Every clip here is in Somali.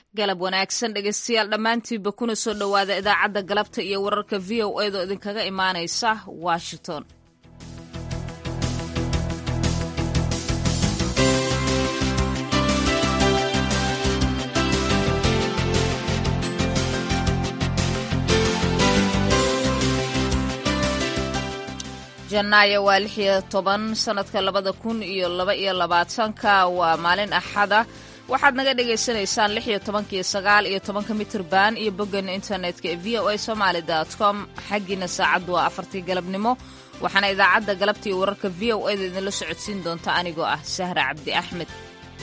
galab wanaagsan dhegeystayaal dhammaantiinba kuna soo dhowaada idaacadda galabta iyo wararka v o a doo idinkaga imaanaysa washington. janaayo waa 16 sanadka 2022 waa maalin axada. waxaad naga dhagaysanaysaan 16 iyo 9 iyo 10 mitirban iyo boggan internetka ee voasomali.com. xaggiina saacaddu waa 4 galabnimo. waxaana idaacadda galabta iyo wararka v o a da idinla socodsiin doonta anigoo ah Sahra Cabdi Axmed.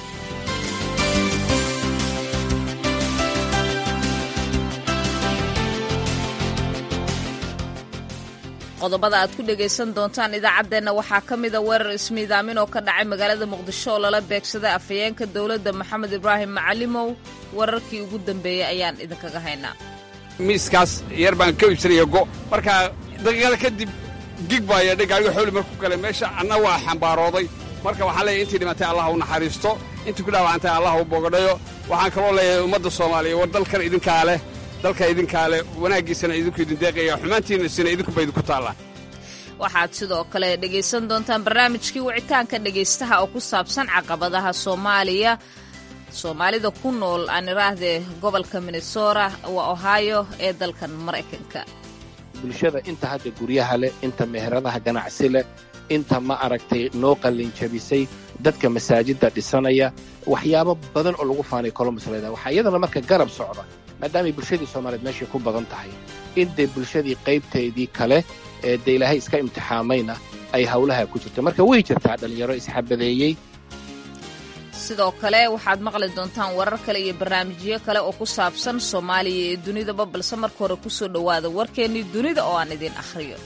qodobada aad ku dhegaysan doontaan idaacaddeenna waxaa ka mida weerar ismiidaamin oo ka dhacay magaalada muqdisho oo lala beegsaday afhayeenka dowladda maxamed ibraahim macalimow. wararkii ugu dambeeyey ayaan idinkaga haynaa. miiskaas yar baan ka iibsanaya markaa daqiiqada kadib gig baa yeedhay gaariga xooli marku galay meesha anna waa xambaarooday. marka waxaan leeyahay intii dhimatay allah u naxariisto, intii ku dhaawacantay allah u bogadhayo. waxaan kaloo leeyahay ummadda soomaaliya war dalkan idinkaa leh, dalka idinkaa leh, wanaaggiisana idinku idin deeqaya, xumaantiinasina idinkuba idinku taallaan. waxaad sidoo kale dhegaysan doontaan barnaamijkii wicitaanka dhegaystaha oo ku saabsan caqabadaha soomaalida ku nool aan iraahdee gobolka Minnesota waa Ohio ee dalkan Maraykanka. bulshada inta hadda guryaha leh, inta meheradaha ganacsi leh, inta ma aragtay noo qallinjabisay, dadka masaajidda dhisanaya, waxyaabo badan oo lagu faanay Columbus leedahay. waxaa iyadana marka garab socda maadaamay bulshadii Soomaaliyeed meeshay ku badan tahay in dee bulshadii qaybteedii kale ee dee ilaahay iska imtixaamayna ay hawlaha ku jirto. marka way jirtaa dhallinyaro isxabadeeyey. sidoo kale waxaad maqli doontaan warar kale iyo barnaamijyo kale oo ku saabsan Soomaaliya iyo dunidaba, balse marka hore ku soo dhowaada warkeennii dunida oo aan idin akhriyo.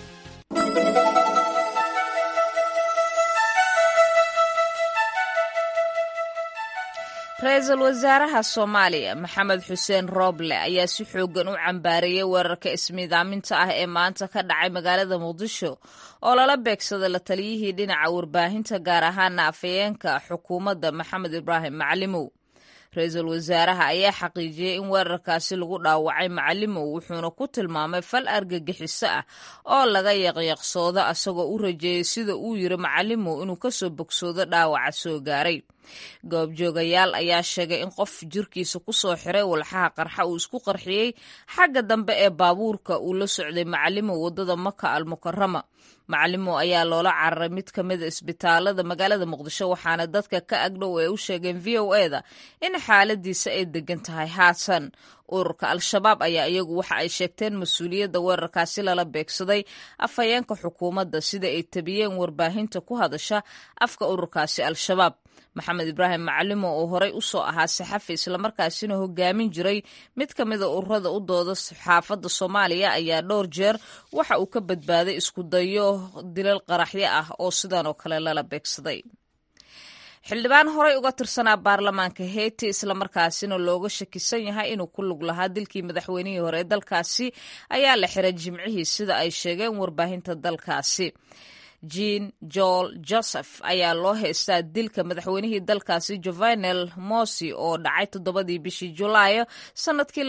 ra-iisul wasaaraha Soomaaliya Maxamed Xuseen Rooble ayaa si xooggan u cambaareeyay weerarka ismiidaaminta ah ee maanta ka dhacay magaalada Muqdisho oo lala beegsaday la taliyihii dhinaca warbaahinta gaar ahaana afhayeenka xukuumadda Maxamed Ibraahim Macalimow. ra-iisul wasaaraha ayaa xaqiijiyey in weerarkaasi lagu dhaawacay Macalimow, wuxuuna ku tilmaamay fal argagixiso ah oo laga yaqyaqsoodo, asagoo u rajeeyey sida uu yiri Macalimow inuu ka soo bogsoodo dhaawaca soo gaaray. goobjoogayaal ayaa sheegay in qof jirkiisa ku soo xiray walxaha qarxa uu isku qarxiyey xagga dambe ee baabuurka uu la socday Macalimow waddada Maka al-Mukarrama. Macalimow ayaa loola cararay mid ka mid a isbitaalada magaalada Muqdisho, waxaana dadka ka agdhow ay u sheegeen v o a da in xaaladiisa ay degan tahay haatan. ururka al-shabaab ayaa iyagu waxa ay sheegteen mas-uuliyadda weerarkaasi lala beegsaday afhayeenka xukuumadda, sida ay tabiyeen warbaahinta ku hadasha afka ururkaasi al-shabaab. maxamed ibraahim Macalimow oo horey u soo ahaa saxafi islamarkaasina hogaamin jiray mid ka mid a ururada u dooda saxaafadda Soomaaliya ayaa dhowr jeer waxa uu ka badbaaday isku dayo dilal qaraxyo ah oo sidan oo kale lala beegsaday. xildhibaan horey uga tirsanaa baarlamaanka Haiti islamarkaasina looga shakisan yahay inuu ku lug lahaa dilkii madaxweynihii hore ee dalkaasi ayaa la xiray jimcihii, sida ay sheegeen warbaahinta dalkaasi. Jean Joel Joseph ayaa loo haystaa dilka madaxweynihii dalkaasi Jovenel Moïse oo dhacay 7 bishii Julaayo sanadkii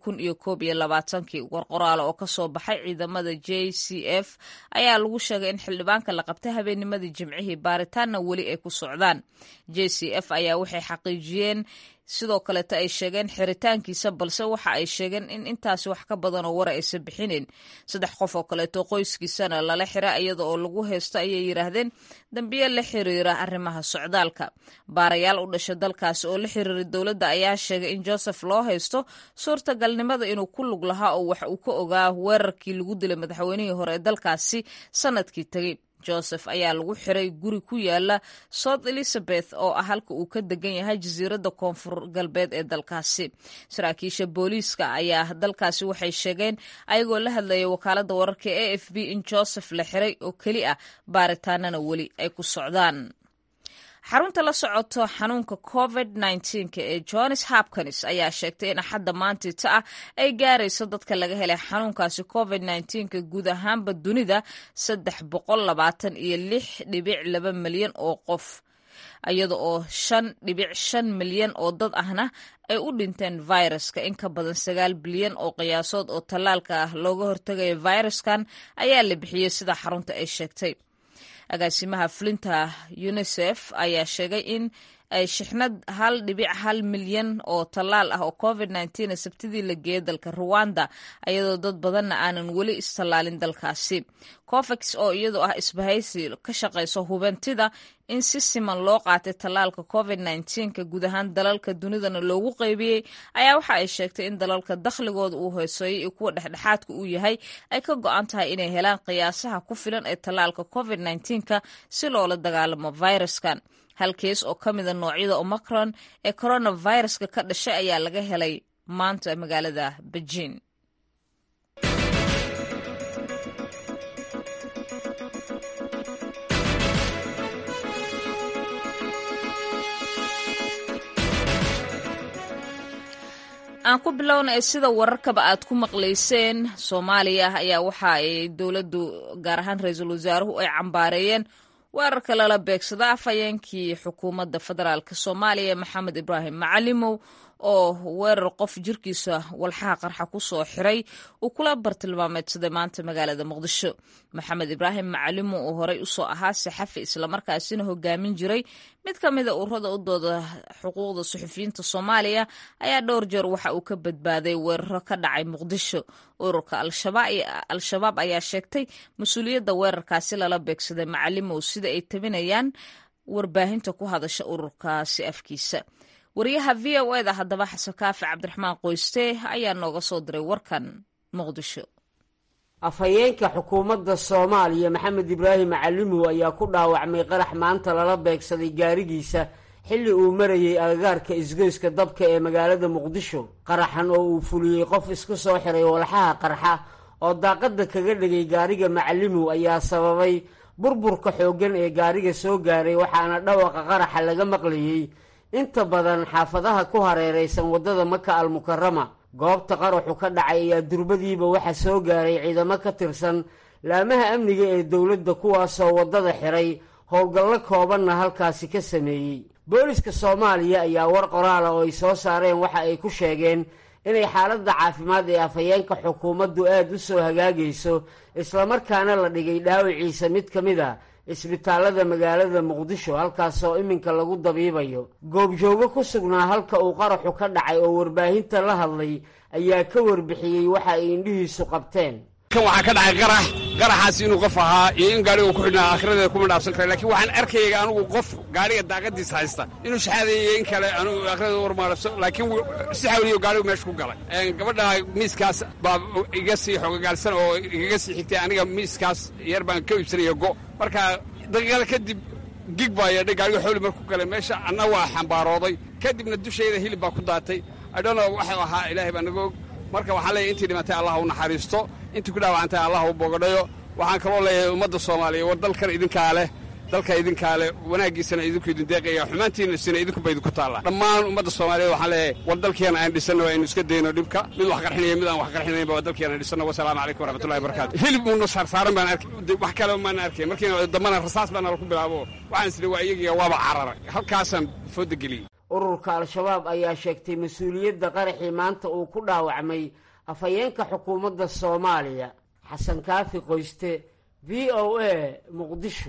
2021. warqoraal oo ka soo baxay ciidamada JCF ayaa lagu sheegay in xildhibaanka la qabtay habeennimadii jimcihii, baaritaanna weli ay ku socdaan. JCF ayaa waxay xaqiijiyeen sidoo kaleeta ay sheegeen xiritaankiisa, balse waxa ay sheegeen in intaasi wax ka badan oo war aysan bixinin. 3 qof oo kaleeto qoyskiisana lala xira iyada oo lagu haysto ayay yiraahdeen dambiye la xiriira arrimaha socdaalka. baarayaal u dhashay dalkaasi oo la xiriiray dowladda ayaa sheegay in Joseph loo haysto suurtagalnimada inuu ku lug lahaa oo wax uu ka ogaa weerarkii lagu dilay madaxweynihii hore ee dalkaasi sanadkii tagay. Joseph ayaa lagu xiray guri ku yaala South Elizabeth oo ah halka uu ka degan yahay jasiiradda koonfur galbeed ee dalkaasi. saraakiisha booliiska ayaa dalkaasi waxay sheegeen ayagoo la hadlayay wakaaladda wararka AFP in Joseph la xiray oo keli ah, baaritaanana weli ay ku socdaan. xarunta la socoto xanuunka COVID-19 ee Johns Hopkins ayaa sheegtay in axadda maantita ah ay gaarayso dadka laga helay xanuunkaasi COVID-19 guud ahaanba dunida 326.2 milyan oo qof. iyada oo 5.5 milyan oo dad ahna ay u dhinteen fayraska. in ka badan 9 bilyan oo qiyaasood oo tallaalka ah looga hortagayo fayraskan ayaa la bixiyey sida xarunta ay sheegtay. agaasimaha fulinta UNICEF ayaa sheegay in ay shixnad 1.1 milyan oo tallaal ah oo COVID-19 sabtidii la geeyay dalka Rwanda, iyadoo dad badanna aanan weli istallaalin dalkaasi. COVAX oo iyadoo ah isbahaysi ka shaqayso hubintida in si siman loo qaatay tallaalka COVID-19 guud ahaan dalalka dunidana loogu qaybiyey, ayaa waxa ay sheegtay in dalalka dakhligooda uu hooseeyay iyo kuwa dhexdhexaadka uu yahay ay ka go'an tahay inay helaan qiyaasaha ku filan ee tallaalka COVID-19 si loola dagaalamo fayraskan. hal kees oo ka mida noocyada Omicron ee coronaviruska ka dhashay ayaa laga helay maanta magaalada Beijing. aan ku bilownay sida wararkaba aad ku maqlayseen, Soomaaliya ayaa waxa ay dowladdu gaar ahaan ra'iisul wasaaruhu ay cambaareeyeen weerarka lala beegsada afhayeenkii xukuumadda federaalka Soomaaliya Maxamed Ibraahim Macalimow oo weerar qof jirkiisa walxaha qarxa ku soo xiray uu kula bartilmaameedsaday maanta magaalada Muqdisho. Maxamed Ibraahim Macalimow oo horey u soo ahaa saxafi isla markaasina hogaamin jiray mid ka mid ah ururada u dooda xuquuqda suxufiyiinta Soomaaliya ayaa dhowr jeer waxa uu ka badbaaday weeraro ka dhacay Muqdisho. ururka Al-Shabaab ayaa sheegtay mas'uuliyadda weerarkaasi lala beegsaday Macalimow sida ay tabinayaan warbaahinta ku hadasha ururkaasi afkiisa. wariyaha VOA-da haddaba Xasan Kaafi Cabdiraxmaan Qoyste ayaa nooga soo diray warkan Muqdisho. afhayeenka xukuumadda Soomaaliya Maxamed Ibraahim Macalimow ayaa ku dhaawacmay qarax maanta lala beegsaday gaarigiisa xilli uu marayay agagaarka isgoyska dabka ee magaalada Muqdisho. qaraxan oo uu fuliyey qof isku soo xiray walxaha qarxa oo daaqadda kaga dhigay gaariga Macalimow ayaa sababay burburka xooggan ee gaariga soo gaaray, waxaana dhawaqa qaraxa laga maqlayay inta badan xaafadaha ku hareeraysan waddada Maka al-Mukarrama. goobta qaraxu ka dhacay ayaa durbadiiba waxa soo gaaray ciidamo ka tirsan laamaha amniga ee dowladda, kuwaasoo waddada xiray, howlgallo koobanna halkaasi ka sameeyey. booliska Soomaaliya ayaa war qoraal oo ay soo saareen waxa ay ku sheegeen inay xaaladda caafimaad ee afhayeenka xukuumaddu aad u soo hagaagayso, islamarkaana la dhigay dhaawiciisa mid ka mid a isbitaalada magaalada Muqdisho, halkaasoo iminka lagu dabiibayo. goobjoogo ku sugnaa halka uu qaraxu ka dhacay oo warbaahinta la hadlay ayaa ka warbixiyey waxa ay indhihiisu qabteen. kan waxaa ka dhacay qaraxaas inuu qof ahaa iyo in gaariga ku xidhnaa akhiradeeda kuma dhaafsan kara, laakiin waxaan arkayay anigu qof gaariga daaqadiisa haysta inuu shaxaadayay in kale anigu akhiradeeda warmaarabso, laakiin si xawliyo gaarigu meesha ku galay. gabadha miiskaas baa iga sii xogogaalsan oo igaga sii xigtay, aniga miiskaas yar baan ka iibsanaya marka daqiiqada kadib gig baa yeedhay, gaariga xawli markuu galay meesha, anna waa xambaarooday, kadibna dushayda hilib baa ku daatay. idhono waxuu ahaa ilaahay baa naga og. marka waxaan leeyahay intii dhimatay allah u naxariisto, intii ku dhaawacantay allah u bogadhayo. waxaan kaloo leeyahay ummadda Soomaaliya war dalkan idinkaa leh, dalka idinkaa leh, wanaaggiisana idinku idin deeqaya, xumaantiinasina idinkuba idinku taalla. dhammaan ummadda Soomaaliyeed waxaan leeyahay war dalkeena aan dhisanno, aynu iska dayno dhibka, mid wax qarxinaya mid aan wax qarxinaynba waa dalkeena aan dhisanno. wasalaamu calaykum waraxmatullahi wabarakaatu. hilib uuna saarsaaran baan arkay, wax kale maana arkay. markiina dambana rasaas baa nala ku bilaabo, waxaan isli waa iyagiya waaba cararay, halkaasaan fooda geliyey. ururka Al-Shabaab ayaa sheegtay mas'uuliyadda qaraxii maanta uu ku dhaawacmay afhayeenka xukuumadda Soomaaliya. Xasan Kaafi Qoyste, VOA, Muqdisho.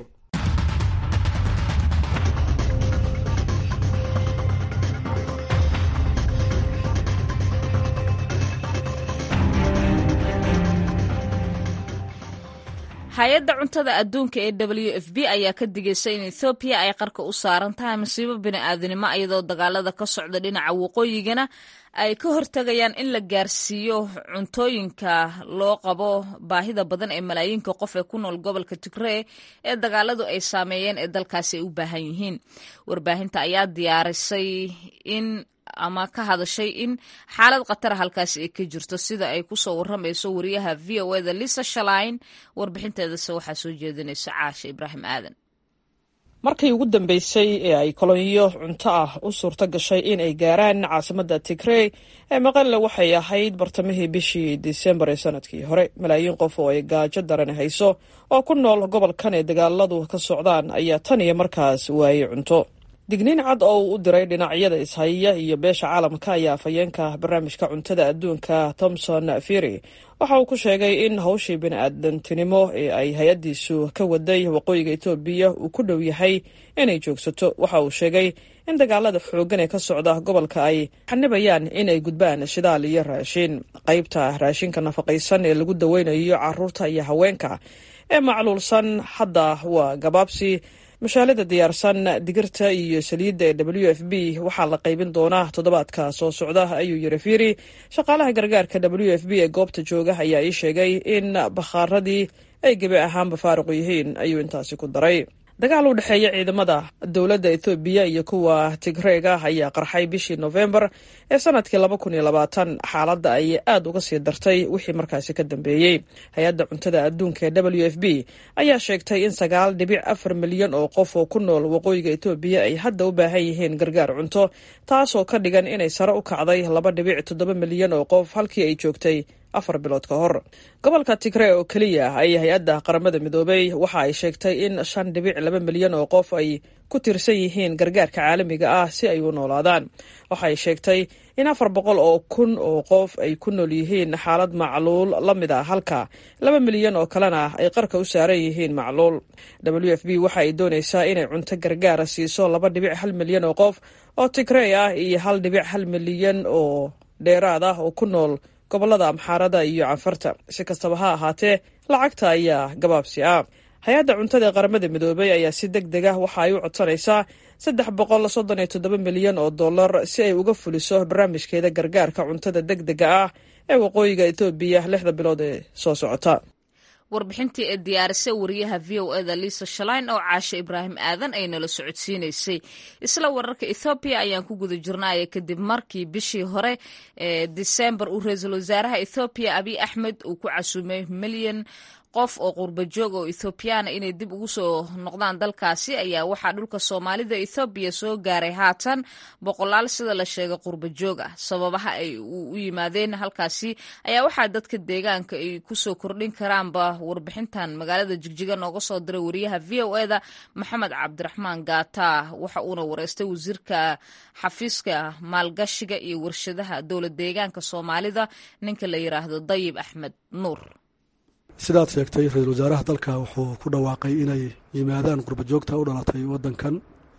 hay-adda cuntada adduunka ee WFP ayaa ka digaysay in Ethiopia ay qarka u saaran tahay masiibo bini'aadanimo, iyadoo dagaalada ka socda dhinaca waqooyigana ay ka hortagayaan in la gaarsiiyo cuntooyinka loo qabo baahida badan ee malaayiinka qof ee ku nool gobolka Tigray ee dagaaladu ay saameeyeen ee dalkaasi ay u baahan yihiin. warbaahinta ayaa diyaarisay ama ka hadashay in xaalad khatar halkaasi ay ka jirto, sida ay ku soo warramayso wariyaha VOA-da Lisa Schlein. warbixinteedase waxaa soo jeedinaysa Caasha Ibraahim Aadan. markii ugu dambeysay ee ay kolonyo cunto ah u suurto gashay in ay gaaraan caasimadda Tigray ee Maqale waxay ahayd bartamihii bishii Diseembar ee sanadkii hore. Malaayiin qof oo ay gaajo daran hayso oo ku nool gobolkan ee dagaaladu ka socdaan ayaa tan iyo markaas waayay cunto. digniin cad oo uu u diray dhinacyada ishaya iyo beesha caalamka ayaa afhayeenka barnaamijka cuntada adduunka Thomson Fury waxa uu ku sheegay in hawshii bini'aadantinimo ee ay hay-addiisu ka waday waqooyiga Itoobiya uu ku dhow yahay inay joogsato. Waxa uu sheegay in dagaalada xooggan ee ka socda gobolka ay xanibayaan in ay gudbaan shidaal iyo raashin. qaybta raashinka nafaqaysan ee lagu daweynayo carruurta iyo haweenka ee macluulsan hadda waa gabaabsi. mushaalada diyaarsan digirta iyo saliidda ee WFP waxaa la qaybin doonaa toddobaadka soo socda, ayuu yiri Fury. shaqaalaha gargaarka WFP ee goobta jooga ayaa ii sheegay in bakhaaradii ay gebi ahaanba faaruq yihiin, ayuu intaasi ku daray. dagaal u dhexeeya ciidamada dowladda Itoobiya iyo kuwa Tigreega ayaa qarxay bishii November ee sanadkii 2020. xaaladda ay aad uga sii dartay wixii markaasi ka dambeeyay. hay-adda cuntada adduunka ee WFP ayaa sheegtay in 9.4 milyan oo qof oo ku nool waqooyiga Itoobiya ay hadda u baahan yihiin gargaar cunto, taasoo ka dhigan inay sare u kacday 2.7 milyan oo qof halkii ay joogtay 4 bilood ka hor. gobolka Tigray oo kaliya ay hay-adda qaramada midoobay waxa ay sheegtay in 5.2 milyan oo qof ay ku tirsan yihiin gargaarka caalamiga ah si ay u noolaadaan. waxa ay sheegtay in 400 oo kun oo qof ay ku nool yihiin xaalad macluul la mid ah, halka 2 milyan oo kalena ay qarka u saaran yihiin macluul. WFP waxa ay doonaysaa inay cunto gargaara siiso 2.1 milyan oo qof oo Tigray ah iyo 1.1 milyan oo dheeraad ah oo ku nool gobolada Amxaarada iyo Canfarta. si kastaba ha ahaatee lacagta ayaa gabaabsi ah. hay-adda cuntada ee qaramada midoobay ayaa si degdeg ah waxa ay u codsanaysaa $337 milyan oo dollar si ay uga fuliso barnaamijkeeda gargaarka cuntada degdega ah ee waqooyiga Itoobiya 6 bilood ee soo socota. warbixintii ee diyaarisay wariyaha VOA Lisa Schlein oo Caasha Ibraahim Aadan ay nala socodsiinaysay. isla wararka Ethiopia ayaan ku guda jirnay kadib markii bishii hore ee December uu ra'iisul wasaaraha Ethiopia Abiy Ahmed uu ku casuumay milyan qof oo qurba joog oo Ethiopiana inay dib ugu soo noqdaan dalkaasi ayaa waxaa dhulka Soomaalida Ethiopia soo gaaray haatan boqolaal sida la sheegay qurba joog ah. sababaha ay u yimaadeen halkaasi ayaa waxaa dadka deegaanka ay ku soo kordhin karaanba. warbixintan magaalada Jigjiga nooga soo diray wariyaha VOA Maxamed Cabdiraxmaan Gaata waxa uuna wareystay wasiirka xafiiska maalgashiga iyo warshadaha dowlad deegaanka Soomaalida ninka la yiraahdo Dayib Axmed Nuur. sidaad sheegtay ra-iisul wasaaraha dalka wuxuu ku dhawaaqay inay yimaadaan qurba joogta u dhalatay waddankan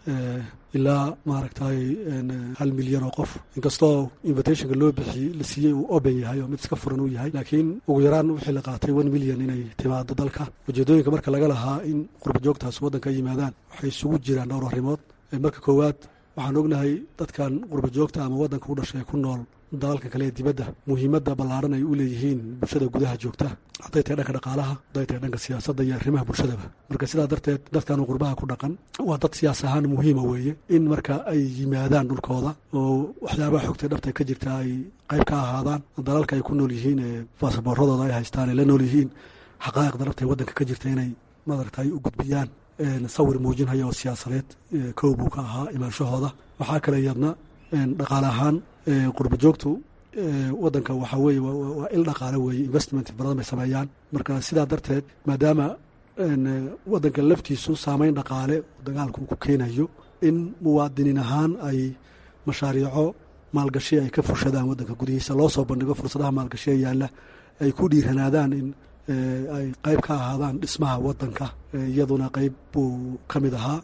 ilaa maaragtay 1 milyan oo qof. inkastoo invitationka loo bixiyey la siiyey uu open yahay oo mid iska furan uu yahay, laakiin ugu yaraan wixii la qaatay 1 milyan inay timaado dalka. ujeedooyinka marka laga lahaa in qurba joogtaas waddanka yimaadaan waxay isugu jiraan dhowr arrimood. marka koowaad waxaan ognahay dadkan qurba joogta ama waddanka u dhashay ku nool dalalka kale ee dibadda muhiimadda ballaaran ay u leeyihiin bulshada gudaha joogta, hadday tahay dhanka dhaqaalaha, hadday tahay dhanka siyaasadda iyo arrimaha bulshadaba. marka sidaa darteed dadkan qurbaha ku dhaqan waa dad siyaas ahaan muhiima weeye in marka ay yimaadaan dhulkooda oo waxyaabaha xogta dhabta ka jirta ay qayb ka ahaadaan. dalalka ay ku nool yihiin ee baasaboorradooda ay haystaan ay la nool yihiin xaqaa'iqda dhabta ee waddanka ka jirta inay maaragtay u gudbiyaan sawir muujinaya oo siyaasadeed kow buu ka ahaa imaanshahooda. waxaa kale iyadna dhaqaale ahaan qurba joogtu waddanka waxaa weeye waa il dhaqaale weeye, investment badan bay sameeyaan. marka sidaa darteed maadaama waddanka laftiisu saameyn dhaqaale dagaalku ku keenayo in muwaadiniin ahaan ay mashaariico maalgashi ay ka fushadaan waddanka gudihiisa, loo soo bandhigo fursadaha maalgashi ee yaalla, ay ku dhiiranaadaan in ay qayb ka ahaadaan dhismaha waddanka. iyaduna qayb buu ka mid ahaa.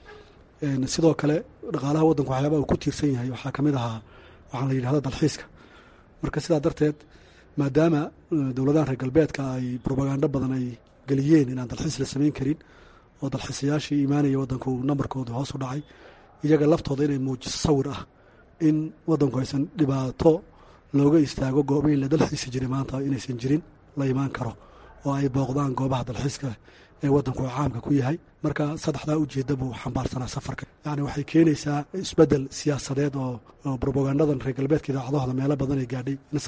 sidoo kale dhaqaalaha waddanku waxyaabaa uu ku tiirsan yahay waxaa ka mid ahaa waxaan la yidhahda dalxiiska. marka sidaa darteed maadaama dowladahan reer galbeedka ay brobagando badan ay geliyeen inaan dalxiis la samayn karin oo dalxiisayaashii imaanaya waddanku nambarkooda hoos u dhacay, iyaga laftooda inay muujiso sawir ah in waddanku aysan dhibaato looga istaago goobihii la dalxiisi jiray maanta inaysan jirin la imaan karo oo ay booqdaan goobaha dalxiiska ee waddanku caamka ku yahay. marka saddexdaa ujeedda buu xambaarsanaa safarka. yacni waxay keenaysaa isbeddel siyaasadeed oo brobagandadan reer galbeedka idaacadahooda meelo badan ay gaadhay in sawir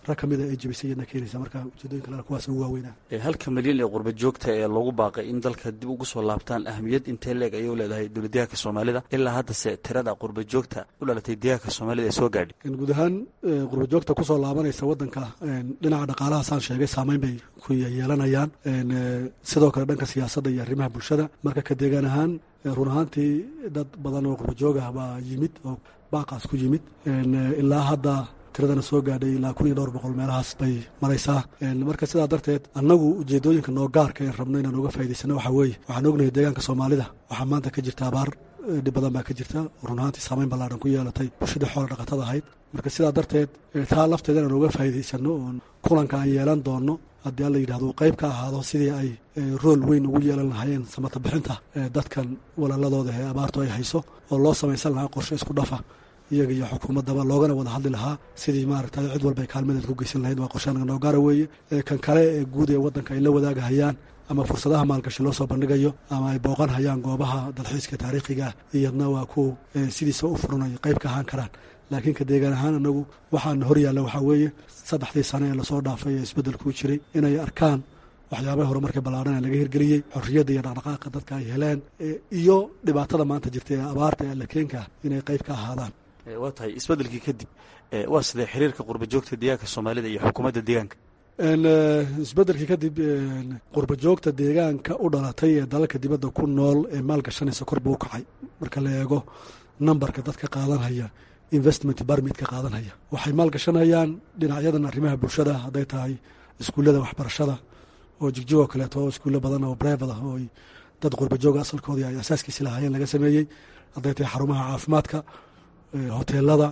rag ka mida ay jebisay iyadna keenaysa marka ujeedooyin kale kuwaas ugu waaweynaa. 1 milyan ee qurba joogta ee lagu baaqay in dalka dib ugu soo laabtaan ahmiyad intee leeg ayay u leedahay dowladdeegaanka Soomaalida ilaa haddase tirada qurba joogta u dhalatay deegaanka Soomaalida ee soo gaadhay. Guud ahaan qurba joogta ku soo laabanaysa waddanka dhinaca dhaqaalaha saan sheegay saameyn bay ku yeelanayaan, sidoo kale dhanka siyaasadda iyo arrimaha bulshada. marka ka deegaan ahaan run ahaantii dad badan oo qurba joog ah baa yimid oo baaqaas ku yimid, ilaa hadda tiradana soo gaadhay ilaa 1200 meelahaas bay maraysaa. marka sidaa darteed annagu ujeedooyinka noo gaarka ee rabno inaan uga faa'iidaysano waxaa weeye waxaan ognahay deegaanka Soomaalida waxaa maanta ka jirta abaar dhib badan baa ka jirta, run ahaantii saameyn ballaaran ku yeelatay bulshada xoola dhaqatada ahayd. marka sidaa darteed taa lafteeda inaan uga faa'iidaysano oon kulanka aan yeelan doono haddii alla yidhahdo qayb ka ahaado sidii ay rool weyn ugu yeelan lahaayeen samata bixinta dadkan walaaladooda ee abaartu ay hayso, oo loo samaysan lahaa qorshe isku dhafa iyaga iyo xukuumaddaba loogana wada hadli lahaa sidii maaragtay cid walba ay kaalmadeed ku geysan lahayd. waa qorshe anaga noo gaara weeye. kan kale ee guud ee waddanka ay la wadaagahayaan ama fursadaha maalgashi loo soo bandhigayo ama ay booqan hayaan goobaha dalxiiska taariikhiga ah iyadna waa ku sidiisa u furan ay qayb ka ahaan karaan. laakiin ka deegaan ahaan anagu waxaana hor yaalla waxaa weeye 3 sano ee lasoo dhaafay ee isbeddelkuu jiray inay arkaan waxyaabaha horumarka ballaaran ee laga hirgeliyey, xorriyadda iyo dhaqdhaqaaqa dadka ay heleen, iyo dhibaatada maanta jirta ee abaarta ee lakeenka inay qayb ka ahaadaan. waa tahay isbeddelkii kadib waa sidee xiriirka qurba joogta deegaanka Soomaalida iyo xukuumadda deegaanka? isbeddelkii kadib qurba joogta deegaanka u dhalatay ee dalalka dibadda ku nool ee maalgashanaysa kor buu u kacay. marka la eego nambarka dadka qaadanhaya investment barmitka qaadanhaya, waxay maalgashanayaan dhinacyadan arrimaha bulshada, hadday tahay iskuullada waxbarashada oo jigjigoo kaleeto oo iskuulle badan oo brevad ah oo dad qurba jooga asalkoodii ay asaaskiisi lahaayeen laga sameeyey, hadday tahay xarumaha caafimaadka, hoteelada,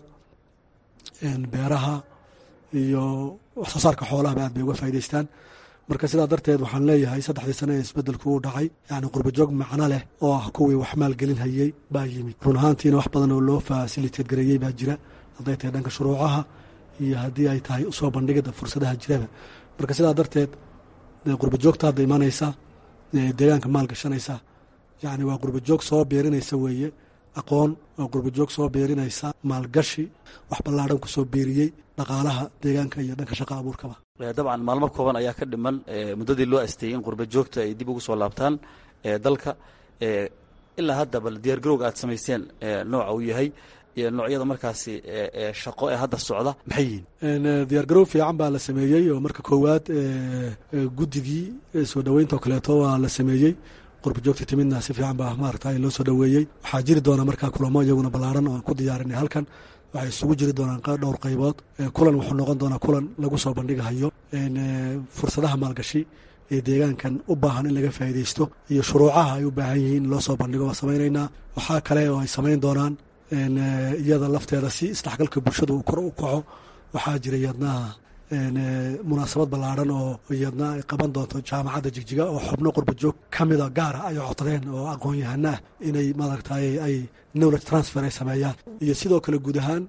beeraha iyo wax soo saarka xoolahaba aad bay uga faa'idaystaan. marka sidaa darteed waxaan leeyahay 3 sano ee isbeddelku u dhacay yacni qurba joog macno leh oo ah kuwii wax maalgelin hayey baa yimid. run ahaantiina wax badan oo loo fasiliteed gareeyey baa jira, hadday tahay dhanka shuruucaha iyo haddii ay tahay usoo bandhigidda fursadaha jiraba. marka sidaa darteed qurba joogta hadda imanaysa deegaanka maalgashanaysa yacni waa qurba joog soo beerinaysa weeye aqoon, waa qurba joog soo beerinaysa maalgashi wax ballaadhan ku soo beeriyey dhaqaalaha deegaanka iyo dhanka shaqa abuurkaba. dabcan maalmo kooban ayaa ka dhiman muddadii loo asteeyey in qurba joogta ay dib ugu soo laabtaan dalka. ilaa hadda bal diyaargarowga aad samayseen nooca uu yahay iyo noocyada markaasi shaqo ee hadda socda maxay yihiin? diyaargarow fiican baa la sameeyey oo marka koowaad guddigii soo dhoweynta oo kaleeto waa la sameeyey. qurba joogta timidna si fiican baa maaragtay loo soo dhoweeyey. waxaa jiri doona markaa kulamo iyaguna ballaaran oo aan ku diyaarinay halkan. waxay isugu jiri doonaan dhowr qaybood. kulan wuxuu noqon doonaa kulan lagu soo bandhigahayo fursadaha maalgashi ee deegaankan u baahan in laga faa'iidaysto iyo shuruucaha ay u baahan yihiin in loo soo bandhigo waa samaynaynaa. waxaa kale oo ay samayn doonaan iyada lafteeda si isdhexgalka bulshada uu kor u kaco. waxaa jira iyadna munaasabad ballaaran oo iyadna ay qaban doonto jaamacadda jigjiga oo xubno qurba joog ka mida gaara ay codsadeen oo aqoon-yahano ah inay maaragtay ay knowledge transfer ay sameeyaan. iyo sidoo kale guud ahaan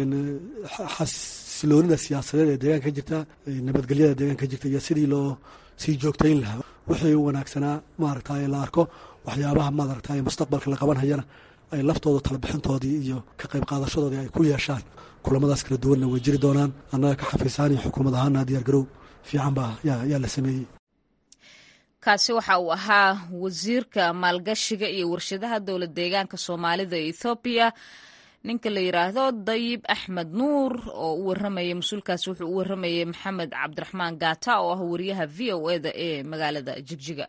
xasiloonida siyaasadeed ee deegaanka ka jirta, nabadgelyada deegaanka ka jirta iyo sidii loo sii joogtayn lahaa wixii u wanaagsanaa maaragtay la arko waxyaabaha maaragtay mustaqbalka la qaban hayana ay laftooda talabixintoodii iyo ka qayb qaadashadoodii ay ku yeeshaan. kulamadaas kala duwanna way jiri doonaan. annaga ka xafiisaan iyo xukuumad ahaana diyaargarow fiican baa yaa la sameeyey. kaasi waxa uu ahaa wasiirka maalgashiga iyo warshadaha dowlad deegaanka Soomaalida ee Ethiopia, ninka la yiraahdo Dayib Axmed Nuur oo u waramayay mas-uulkaasi wuxuu u waramayay Maxamed Cabdiraxmaan Gaata oo ah wariyaha VOA-da ee magaalada Jigjiga.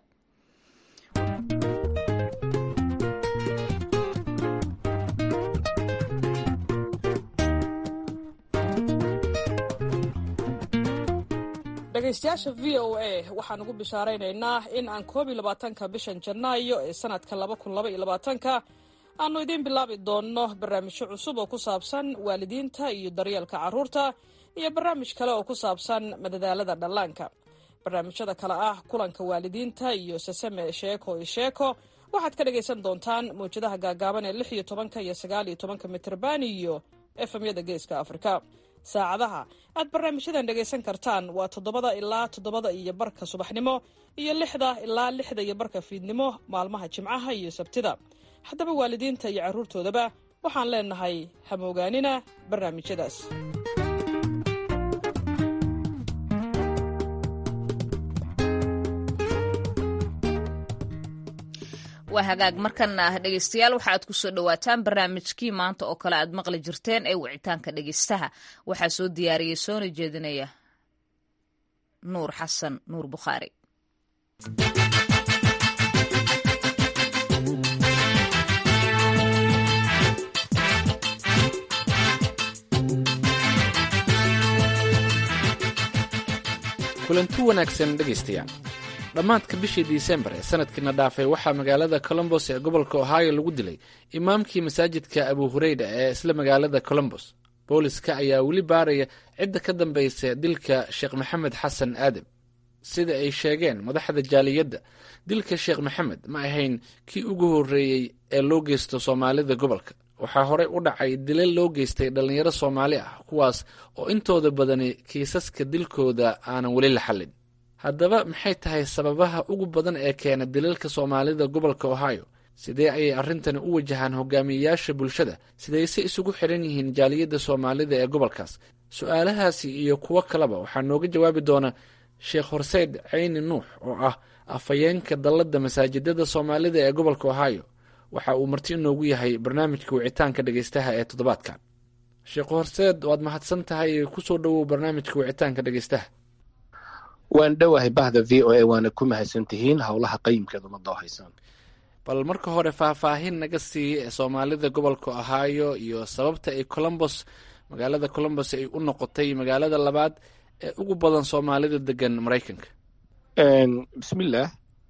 dhegaystayaasha v o a waxaan ugu bishaaraynaynaa in aan 22-ka bishan Janaayo ee sanadka 2022 aanu idiin bilaabi doonno barnaamijyo cusub oo ku saabsan waalidiinta iyo daryeelka carruurta iyo barnaamij kale oo ku saabsan madadaalada dhallaanka. barnaamijyada kale ah kulanka waalidiinta iyo sasame sheeko iyo sheeko waxaad ka dhagaysan doontaan mawjadaha gaagaaban ee 16 iyo 19 mitirban iyo FM-yada Geeska Afrika. saacadaha aad barnaamijyadan dhagaysan kartaan waa 7 ilaa 7:15 subaxnimo iyo 6 ilaa 6:15 fiidnimo maalmaha Jimcaha iyo Sabtida. haddaba waalidiinta iyo carruurtoodaba waxaan leenahay hamoogaanina barnaamijyadaas. waa hagaag markana dhegeystayaal waxaaad ku soo dhowaataan barnaamijkii maanta oo kale aad maqli jirteen ee wicitaanka dhegeystaha waxaa soo diyaariyey soona jeedinaya nuur xasan nuur bukhaari. kulanti wanaagsan dhegaystayaal. dhammaadka bishii disembar ee sanadkiina dhaafay waxaa magaalada colombos ee gobolka ohio lagu dilay imaamkii masaajidka abu hureyra ee isla magaalada colombos. booliska ayaa weli baaraya cidda ka dambaysa dilka sheekh maxamed xasan aadam. sida ay sheegeen madaxda jaaliyadda, dilka sheekh maxamed ma ahayn kii ugu horreeyey ee loo geysto soomaalida gobolka. waxaa horey u dhacay dilal loo geystay dhallinyaro soomaali ah, kuwaas oo intooda badani kiisaska dilkooda aanan weli la xallin. haddaba maxay tahay sababaha ugu badan ee keena dilalka soomaalida gobolka ohio? sidee ayay arrintani u wajahaan hogaamiyeyaasha bulshada? sidayse isugu xidhan yihiin jaaliyadda soomaalida ee gobolkaas? su-aalahaasi iyo kuwo kaleba waxaa nooga jawaabi doona sheekh horseyd cayni nuux oo ah afhayeenka dalladda masaajidada soomaalida ee gobolka ohio. waxa uu marti inoogu yahay barnaamijka wicitaanka dhegeystaha ee toddobaadkan. sheekh horseed, waad mahadsan tahay. kusoo dhowow barnaamijka wicitaanka dhegeystaha. waan dhowahay bahda v o a, waana ku mahadsan tihiin howlaha qayimkeed ummadda oo haysaan. bal marka hore faahfaahin naga sii soomaalida gobolka ohio iyo sababta ay magaalada colombos ay u noqotay magaalada labaad ee ugu badan soomaalida degan maraykanka. bismillaah,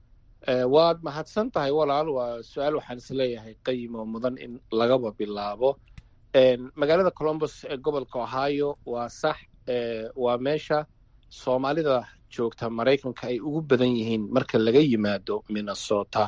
waad mahadsan tahay walaal. waa su-aal waxaan isleeyahay qayim oo mudan in lagaba bilaabo. magaalada colombos ee gobolka ohio waa sax, waa meesha soomaalida joogta maraykanka ay ugu badan yihiin marka laga yimaado minnesota.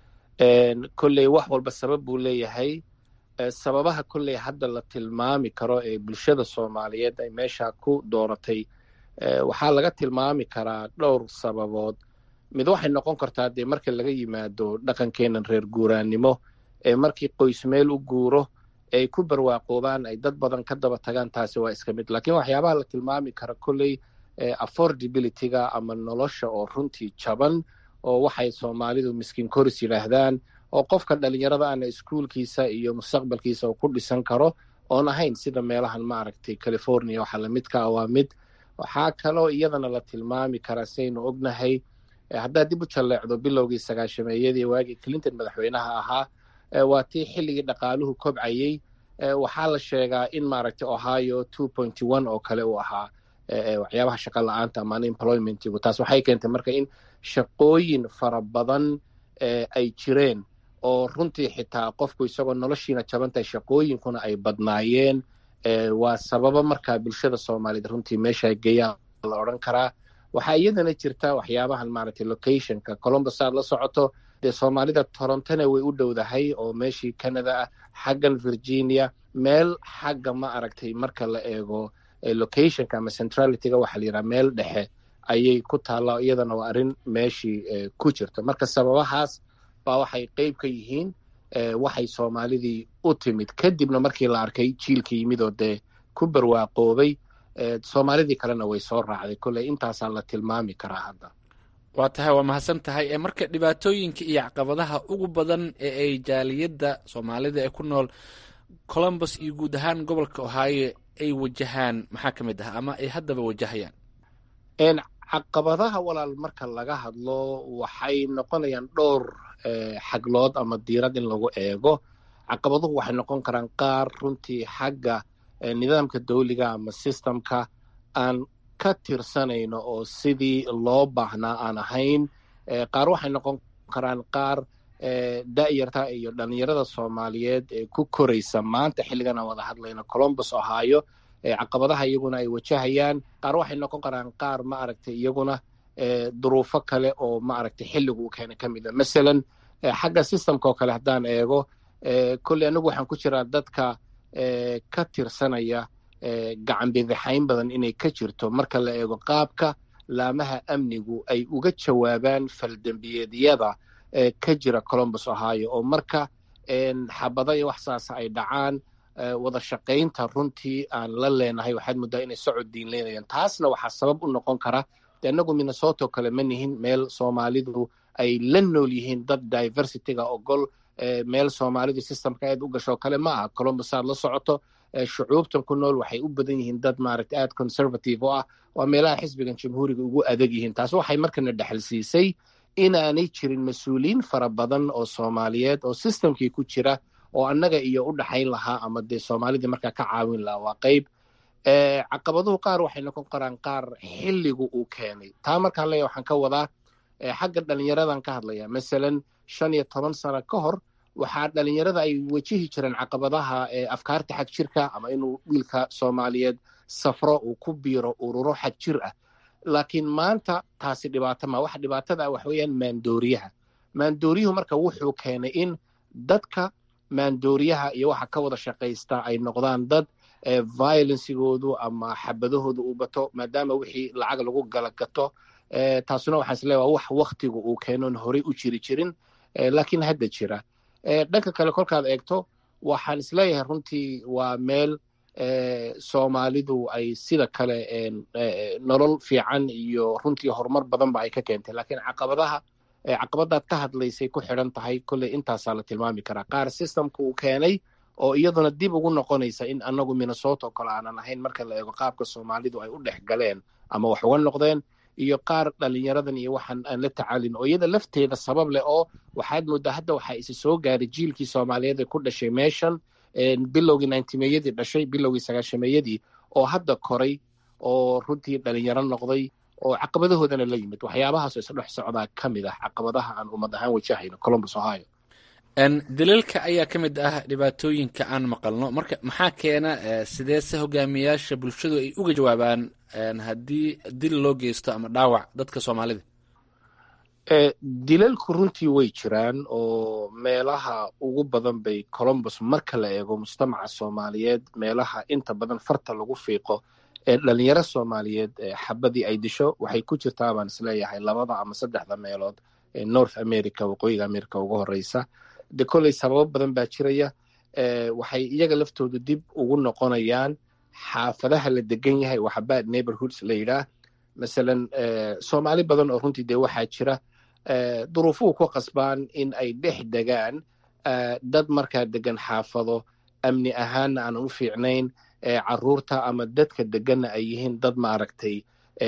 kolley wax walba sabab buu leeyahay. sababaha kolley hadda la tilmaami karo ee bulshada soomaaliyeed ay meesha ku dooratay waxaa laga tilmaami karaa dhowr sababood. mid waxay noqon kartaa dee marka laga yimaado dhaqankeenan reer guuraannimo, markii qoys meel u guuro ay ku barwaaqoobaan ay dad badan ka daba tagaan, taasi waa iska mid. laakiin waxyaabaha la tilmaami kara kolley affordabilityga ama nolosha oo runtii jaban, oo waxay soomaalidu miskiin koris yidhaahdaan, oo qofka dhalinyarada ana iskuulkiisa iyo mustaqbalkiisa uu ku dhisan karo, oon ahayn sida meelahan maaragtay california waxa lamidka ah. waa mid. waxaa kaloo iyadana la tilmaami karaa saynu ognahay, haddaad dib u jalleecdo bilowgii sagaashameeyadii waagii clinton madaxweynaha ahaa, waa tii xilligii dhaqaaluhu kobcayey. waxaa la sheegaa in maaragtay ohio 2.1 oo kale uu ahaa waxyaabaha shaqa la-aanta ama unemploymentigu. taas waxay keentay marka in shaqooyin fara badan ay jireen, oo runtii xitaa qofku isagoo noloshiina jabantahay shaqooyinkuna ay badnaayeen. waa sababa markaa bulshada soomaaliyeed runtii meesha geeyaan la odhan karaa. waxaa iyadana jirta waxyaabahan maaragtay locationka. colombos aad la socoto, dee soomaalida torontona way u dhowdahay oo meeshii canada ah, xaggan virginia, meel xagga ma aragtay marka la eego locationka ama centralityga waxaa la yidhaha meel dhexe ayay ku taallaa. iyadana waa arrin meeshii ku jirta. marka sababahaas baa waxay qeyb ka yihiin waxay soomaalidii u timid. kadibna markii la arkay jiilka yimid oo dee ku barwaaqoobay, soomaalidii kalena way soo raacday. kolley intaasaa la tilmaami karaa hadda. waa tahay, waa mahadsan tahay. marka dhibaatooyinka iyo caqabadaha ugu badan ee ay jaaliyadda soomaalida ee ku nool colombos iyo guud ahaan gobolka ohio ay wajahaan maxaa ka mid ah ama ay haddaba wajahayaan? caqabadaha walaal marka laga hadlo waxay noqonayaan dhowr xaglood ama diirad in lagu eego. caqabaduhu waxay noqon karaan qaar runtii xagga nidaamka dawliga ama systemka aan ka tirsanayno oo sidii loo baahnaa aan ahayn. qaar waxay noqon karaan qaar da'yarta iyo dhalinyarada soomaaliyeed ee ku koraysa maanta xilligan aan wada hadlayno colombos ohio, caqabadaha iyaguna ay wajahayaan. qaar waxay noqon karaan qaar ma aragtay iyaguna duruufo kale oo ma aragtay xilligu uu keena ka mid a. masalan xagga systemka oo kale haddaan eego, kolley anigu waxaan ku jiraa dadka ka tirsanaya gacan bidixayn badan inay ka jirto marka la eego qaabka laamaha amnigu ay uga jawaabaan faldembiyeedyada ka jira colombos ohio, oo marka xabada iyo wax saasa ay dhacaan, wada shaqaynta runtii aan la leenahay waxaad muddaa inay socod diinleynayaan. taasna waxaa sabab u noqon kara, de annagu minnesota oo kale ma nihin meel soomaalidu ay la nool yihiin dad diversityga ogol meel soomaalidu systemka aad u gasho kale ma aha. Columbus aad la socoto shucuubtan ku nool waxay u badan yihiin dad maaragtay aad conservative oo ah, waa meelaha xisbigan jamhuuriga ugu adag yihiin. taas waxay markana dhexal siisay inaanay jirin mas-uuliyiin fara badan oo soomaaliyeed oo systemkii ku jira oo annaga iyo u dhaxayn lahaa ama dee soomaalidii markaa ka caawin lahaa. waa qayb caqabaduhu qaar waxay noqon karaan qaar xilligu uu keenay. taa markaan leeyahay waxaan ka wadaa xagga dhalinyaradan ka hadlaya. masalan 15 sano ka hor waxaa dhalinyarada ay wajihi jireen caqabadaha afkaarta xag jirka ama inuu wiilka soomaaliyeed safro uu ku biiro ururo xag jir ah. laakiin maanta taasi dhibaato ma. wax dhibaatada wax weeyaan maandooriyuhu marka wuxuu keenay in dadka maandooriyaha iyo waxa ka wada shaqaysta ay noqdaan dad violencegoodu ama xabadahoodu uu bato, maadaama wixii lacag lagu galagato. taasuna waxaan isleeyahay wax waktigu uu keenoon horey u jiri jirin laakiin hadda jira. dhanka kale kolkaad eegto waxaan isleeyahay runtii waa meel soomaalidu ay sida kale nolol fiican iyo runtii horumar badanba ay ka keentay. laakiin caqabadaad ka hadlaysay ku xidhan tahay kolley intaasaa la tilmaami karaa. qaar systemka uu keenay oo iyaduna dib ugu noqonaysa in anagu Minnesota oo kale aanan ahayn marka la eego qaabka soomaalidu ay u dhex galeen ama wax uga noqdeen, iyo qaar dhalinyaradan iyo waxaan aan la tacaalin oo iyada lafteeda sabab leh. oo waxaad moodaa hadda waxaa isi soo gaaray jiilkii soomaaliyeed ee ku dhashay meeshan bilowgii 90-meeyadii dhashay, bilowgii 90-meeyadii oo hadda koray oo runtii dhalinyaro noqday oo caqabadahoodana la yimid. waxyaabahaasoo isdhex socdaa ka mid ah caqabadaha aan ummad ahaan wajahayno Columbus, Ohio. daliilka ayaa ka mid ah dhibaatooyinka aan maqalno. marka maxaa keena sideese hogaamiyayaasha bulshadu ay uga jawaabaan haddii dil loo geysto ama dhaawac dadka soomaalida? dilalku runtii way jiraan oo meelaha ugu badan bay Columbus marka la eego mujtamaca soomaaliyeed meelaha inta badan farta lagu fiiqo dhalinyaro soomaaliyeed xabadii ay disho waxay ku jirtaa baan isleeyahay 2 ama 3 meelood North America, waqooyiga America ugu horeysa. de kolley sababo badan baa jiraya. waxay iyaga laftoodu dib ugu noqonayaan xaafadaha la degan yahay, waxa bad neighborhoods la yidhaah. masalan soomaali badan oo runtii dee waxaa jira duruufuhu ku qasbaan in ay dhex degaan dad markaa degan xaafado amni ahaanna aanan u fiicnayn, caruurta ama dadka deganna ay yihiin dad maaragtay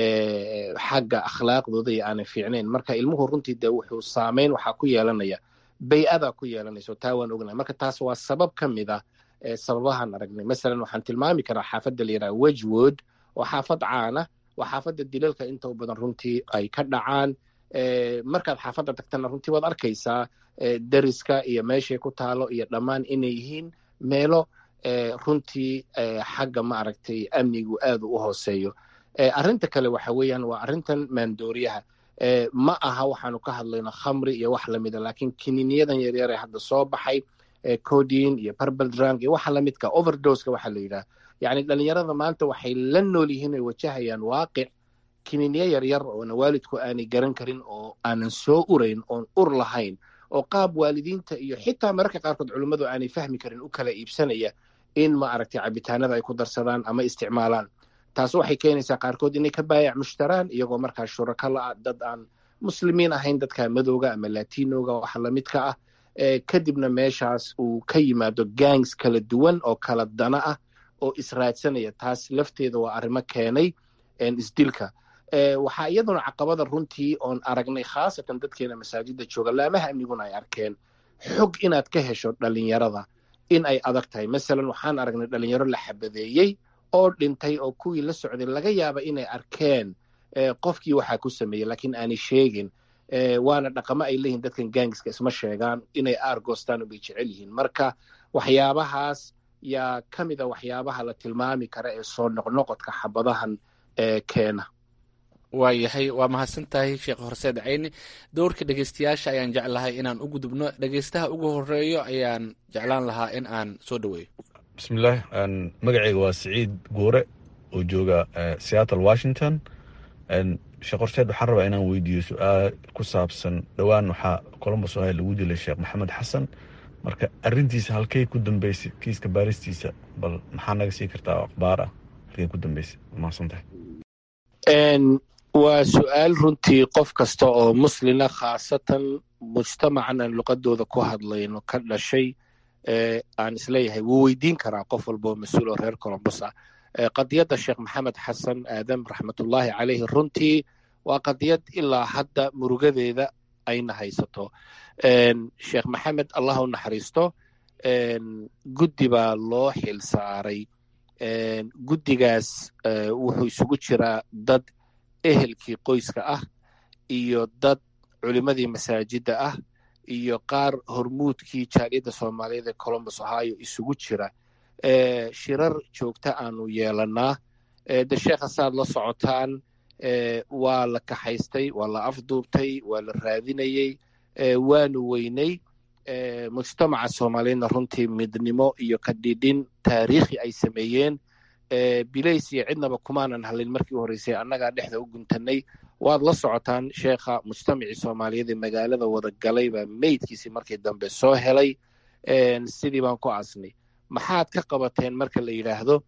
xagga akhlaaqdooda iyo aanan fiicnayn. marka ilmuhu runtii dee wuxuu saameyn waxaa ku yeelanaya bay-ada ku yeelanayso. taa waan ognahay. marka taas waa sabab ka mid ah sababahan aragnay. masalan waxaan tilmaami karaa xaafadda la yidhaha Wedgwood oo xaafad caana, waa xaafadda dilalka inta badan runtii ay ka dhacaan. markaad xaafadda tagtana runtii waad arkaysaa deriska iyo meeshay ku taalo iyo dhammaan inay yihiin meelo runtii xagga maaragtay amnigu aad u hooseeyo. arrinta kale waxa weeyaan waa arrintan maandooriyaha. ma aha waxaanu ka hadlayno khamri iyo wax lamida, laakiin kiniiniyadan yaryar ee hadda soo baxay codeine iyo purple drug iyo waxa lamidka overdoseka waxa la yidhaah. yacni dhalinyarada maanta waxay la nool yihiin ay wajahayaan waaqic kiniiniyo yaryar oona waalidku aanay garan karin oo aanan soo urayn oon ur lahayn oo qaab waalidiinta iyo xitaa mararka qaarkood culimmadu aanay fahmi karin u kala iibsanaya in ma aragtay cabitaanada ay ku darsadaan ama isticmaalaan. taas waxay keenaysaa qaarkood inay ka baayac mushtaraan iyagoo markaa shuraka la-ah dad aan muslimiin ahayn, dadka madowga ama latinoga waxa lamidka ah. kadibna meeshaas uu ka yimaado gangs kala duwan oo kala dana ah oo israadsanaya. taas lafteeda waa arrimo keenay isdilka. waxaa iyaduna caqabada runtii oon aragnay khaasatan dadkeena masaajida jooga, laamaha amniguna ay arkeen xog inaad ka hesho dhalinyarada in ay adag tahay. masalan waxaan aragnay dhalinyaro la xabadeeyey oo dhintay oo kuwii la socday laga yaaba inay arkeen qofkii waxaa ku sameeyey laakiin aanay sheegin. waana dhaqamo ay leeyihiin dadkan gangska isma sheegaan, inay aargoostaan bay jecel yihiin. marka waxyaabahaas yaa ka mid a waxyaabaha la tilmaami kara ee soo noqnoqodka xabadahan keena. waayahay, waa mahadsan tahay sheekh horseed cayni. dowrka dhegeystayaasha ayaan jeclahay inaan u gudubno. dhegeystaha ugu horeeyo ayaan jeclaan lahaa in aan soo dhaweeyo. bismillaah, magacayga waa Siciid Guure oo jooga Seattle, Washington. sheekh horseed waxaan rabaa inaan weydiiyo su-aal ku saabsan dhowaan waxaa Columbus Ohio lagu dilay sheekh maxamed xasan. marka arintiisa halkay ku dambeysay kiiska baaristiisa, bal maxaa naga sii kartaa akhbaar ah halkay ku dambeysay? mahadsantahay. waa su-aal runtii qof kasta oo muslina khaasatan mujtamacan aan luqadooda ku hadlayno ka dhashay aan isleeyahay wuu weydiin karaa qof walba oo mas-uul oo reer colombos ah. qadiyadda sheekh maxamed xasan aadam raxmatullaahi caleyhi runtii waa qadiyad ilaa hadda murugadeeda ayna haysato. sheekh maxamed allah u naxariisto, guddi baa loo xil saaray. guddigaas wuxuu isugu jiraa dad ehelkii qoyska ah iyo dad culimadii masaajidda ah iyo qaar hormuudkii jaaliyadda soomaaliyeed ee colombos ohio isugu jira. shirar joogta aanu yeelanaa. de sheekha saad la socotaan, waa la kaxaystay, waa la afduubtay, waa la raadinayey, waanu weynay. mujtamaca soomaaliyeedna runtii midnimo iyo kadhidhin taariikhi ay sameeyeen. bilays iyo cidnaba kumaanan hadlin markii u horreysay, annagaa dhexda u guntanay. waad la socotaan sheekha mujtamacii soomaaliyeed ee magaalada wada galay baa meydkiisii markii dambe soo helay. sidii baan ku aasnay. maxaad ka qabateen marka la yidhaahdo?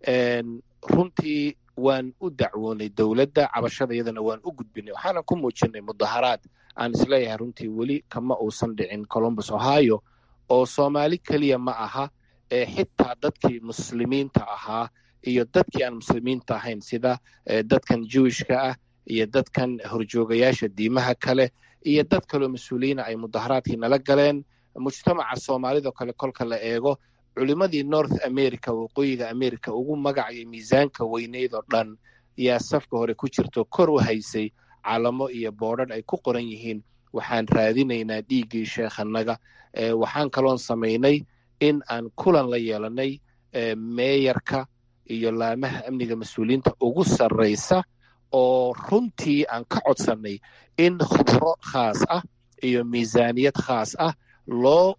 runtii waan u dacwoonay dowladda, cabashadayadana waan u gudbinay. waxaanan ku muujinay mudaharaad aan isleeyahay runtii weli kama uusan dhicin colombos ohio, oo soomaali keliya ma aha, xitaa dadkii muslimiinta ahaa iyo dadkii aan muslimiinta ahayn sida dadkan jewishka ah iyo dadkan horjoogayaasha diimaha kale iyo dad kaloo mas-uuliyiina ay mudaharaadkii nala galeen. mujtamaca soomaalidoo kale kolka la eego, culimadii north america waqooyiga america ugu magacayo miisaanka weyneyd oo dhan yaa safka hore ku jirto, kor u haysay calamo iyo boodhan ay ku qoran yihiin waxaan raadinaynaa dhiiggii sheekhanaga. waxaan kaloon samaynay in aan kulan la yeelanay meeyarka iyo laamaha amniga mas-uuliyiinta ugu sarraysa, oo runtii aan ka codsannay in khubro khaas ah iyo miisaaniyad khaas ah loo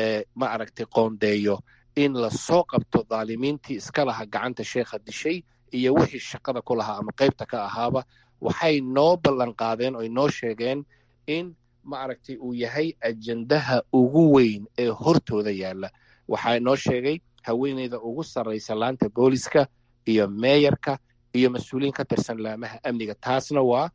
qoondeeyo in lasoo qabto dhaalimiintii iska laha gacanta sheekha dishay iyo wixii shaqada ku lahaa ama qaybta ka ahaaba. waxay noo ballan qaadeen oy noo sheegeen in uu yahay ajendaha ugu weyn ee hortooda yaalla. waxaa noo sheegay haweeneyda ugu sarraysa laanta booliska iyo meeyarka iyo mas-uuliyiin ka tirsan laamaha amniga. taasna waa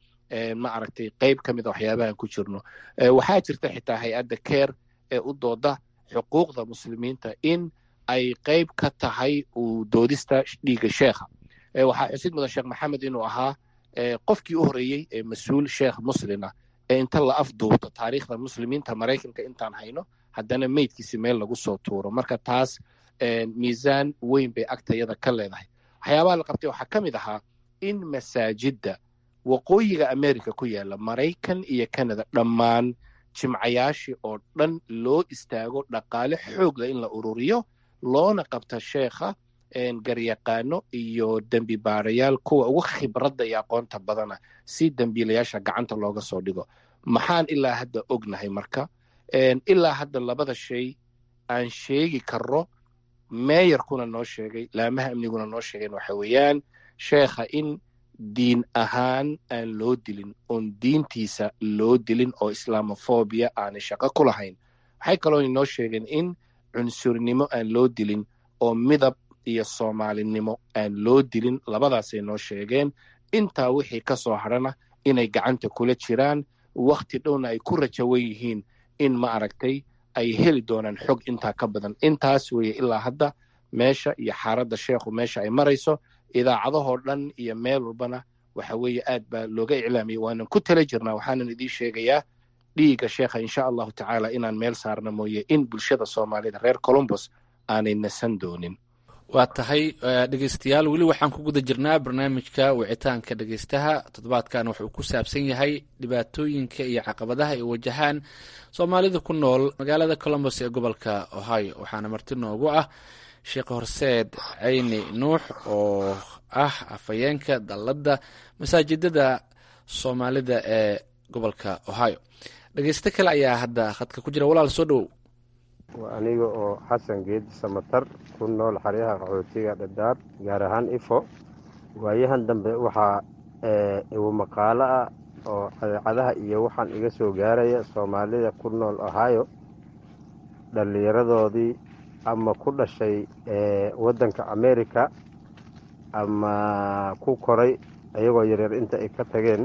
qayb ka mida waxyaabahan ku jirno. waxaa jirta xitaa hay-adda care ee u dooda xuquuqda muslimiinta in ay qayb ka tahay uu doodista dhiigga sheekha. waxaa xusid mudan sheekh maxamed inuu ahaa qofkii u horreeyey ee mas-uul sheekh muslina ee inta la afduubto taariikhda muslimiinta maraykanka intaan hayno haddana meydkiisi meel lagu soo tuuro. marka taas miisaan weyn bay agtayada ka leedahay. waxyaabaha la qabtay waxaa ka mid ahaa in masaajidda waqooyiga america ku yaala maraykan iyo canada dhammaan jimcayaashii oo dhan loo istaago dhaqaale xoog leh in la ururiyo, loona qabta sheekha garyaqaano iyo dembi baarayaal kuwa ugu khibradda iyo aqoonta badana si dembiilayaasha gacanta looga soo dhigo. maxaan ilaa hadda ognahay marka? ilaa hadda labada shay aan sheegi karro, meeyarkuna noo sheegay, laamaha amniguna noo sheegeen, waxa weeyaan sheekha in diin ahaan aan loo dilin, oon diintiisa loo dilin, oo islaamofobia aanay shaqo ku lahayn. waxay kaloo inoo sheegeen in cunsurnimo aan loo dilin oo midab iyo soomaalinimo aan loo dilin. labadaasay noo sheegeen. intaa wixii ka soo hadhana inay gacanta kula jiraan, wakhti dhowna ay ku rajawan yihiin in ay heli doonaan xog intaa ka badan. intaas weeye ilaa hadda meesha iyo xaaradda sheekhu meesha ay marayso. idaacadahoo dhan iyo meel walbana waxa weeye aad baa looga iclaamiyey. waanan ku tala jirnaa. waxaanan idiin sheegayaa dhiigga sheekha insha allahu tacaala inaan meel saarna mooye in bulshada soomaalida reer colombos aanay nasan doonin. waa tahay dhegeystayaal, weli waxaan ku guda jirnaa barnaamijka wicitaanka dhegeystaha. toddobaadkan wuxuu ku saabsan yahay dhibaatooyinka iyo caqabadaha ay wajahaan soomaalida ku nool magaalada colombos ee gobolka ohio. waxaana marti noogu ah sheekh horseed cayni nuux oo ah afhayeenka dalladda masaajidada soomaalida ee gobolka ohio. dhegeysto kale ayaa hadda khadka ku jira. walaal soo dhowow. waa aniga oo xasan geedi samatar ku nool xeryaha qaxootiga dhadhaab, gaar ahaan ifo. waayahan dambe waxaa igu maqaalo ah oo adeecadaha iyo waxaan iga soo gaaraya soomaalida ku nool ohio, dhallinyaradoodii ama ku dhashay waddanka america ama ku koray iyagoo yaryar inta ay ka tageen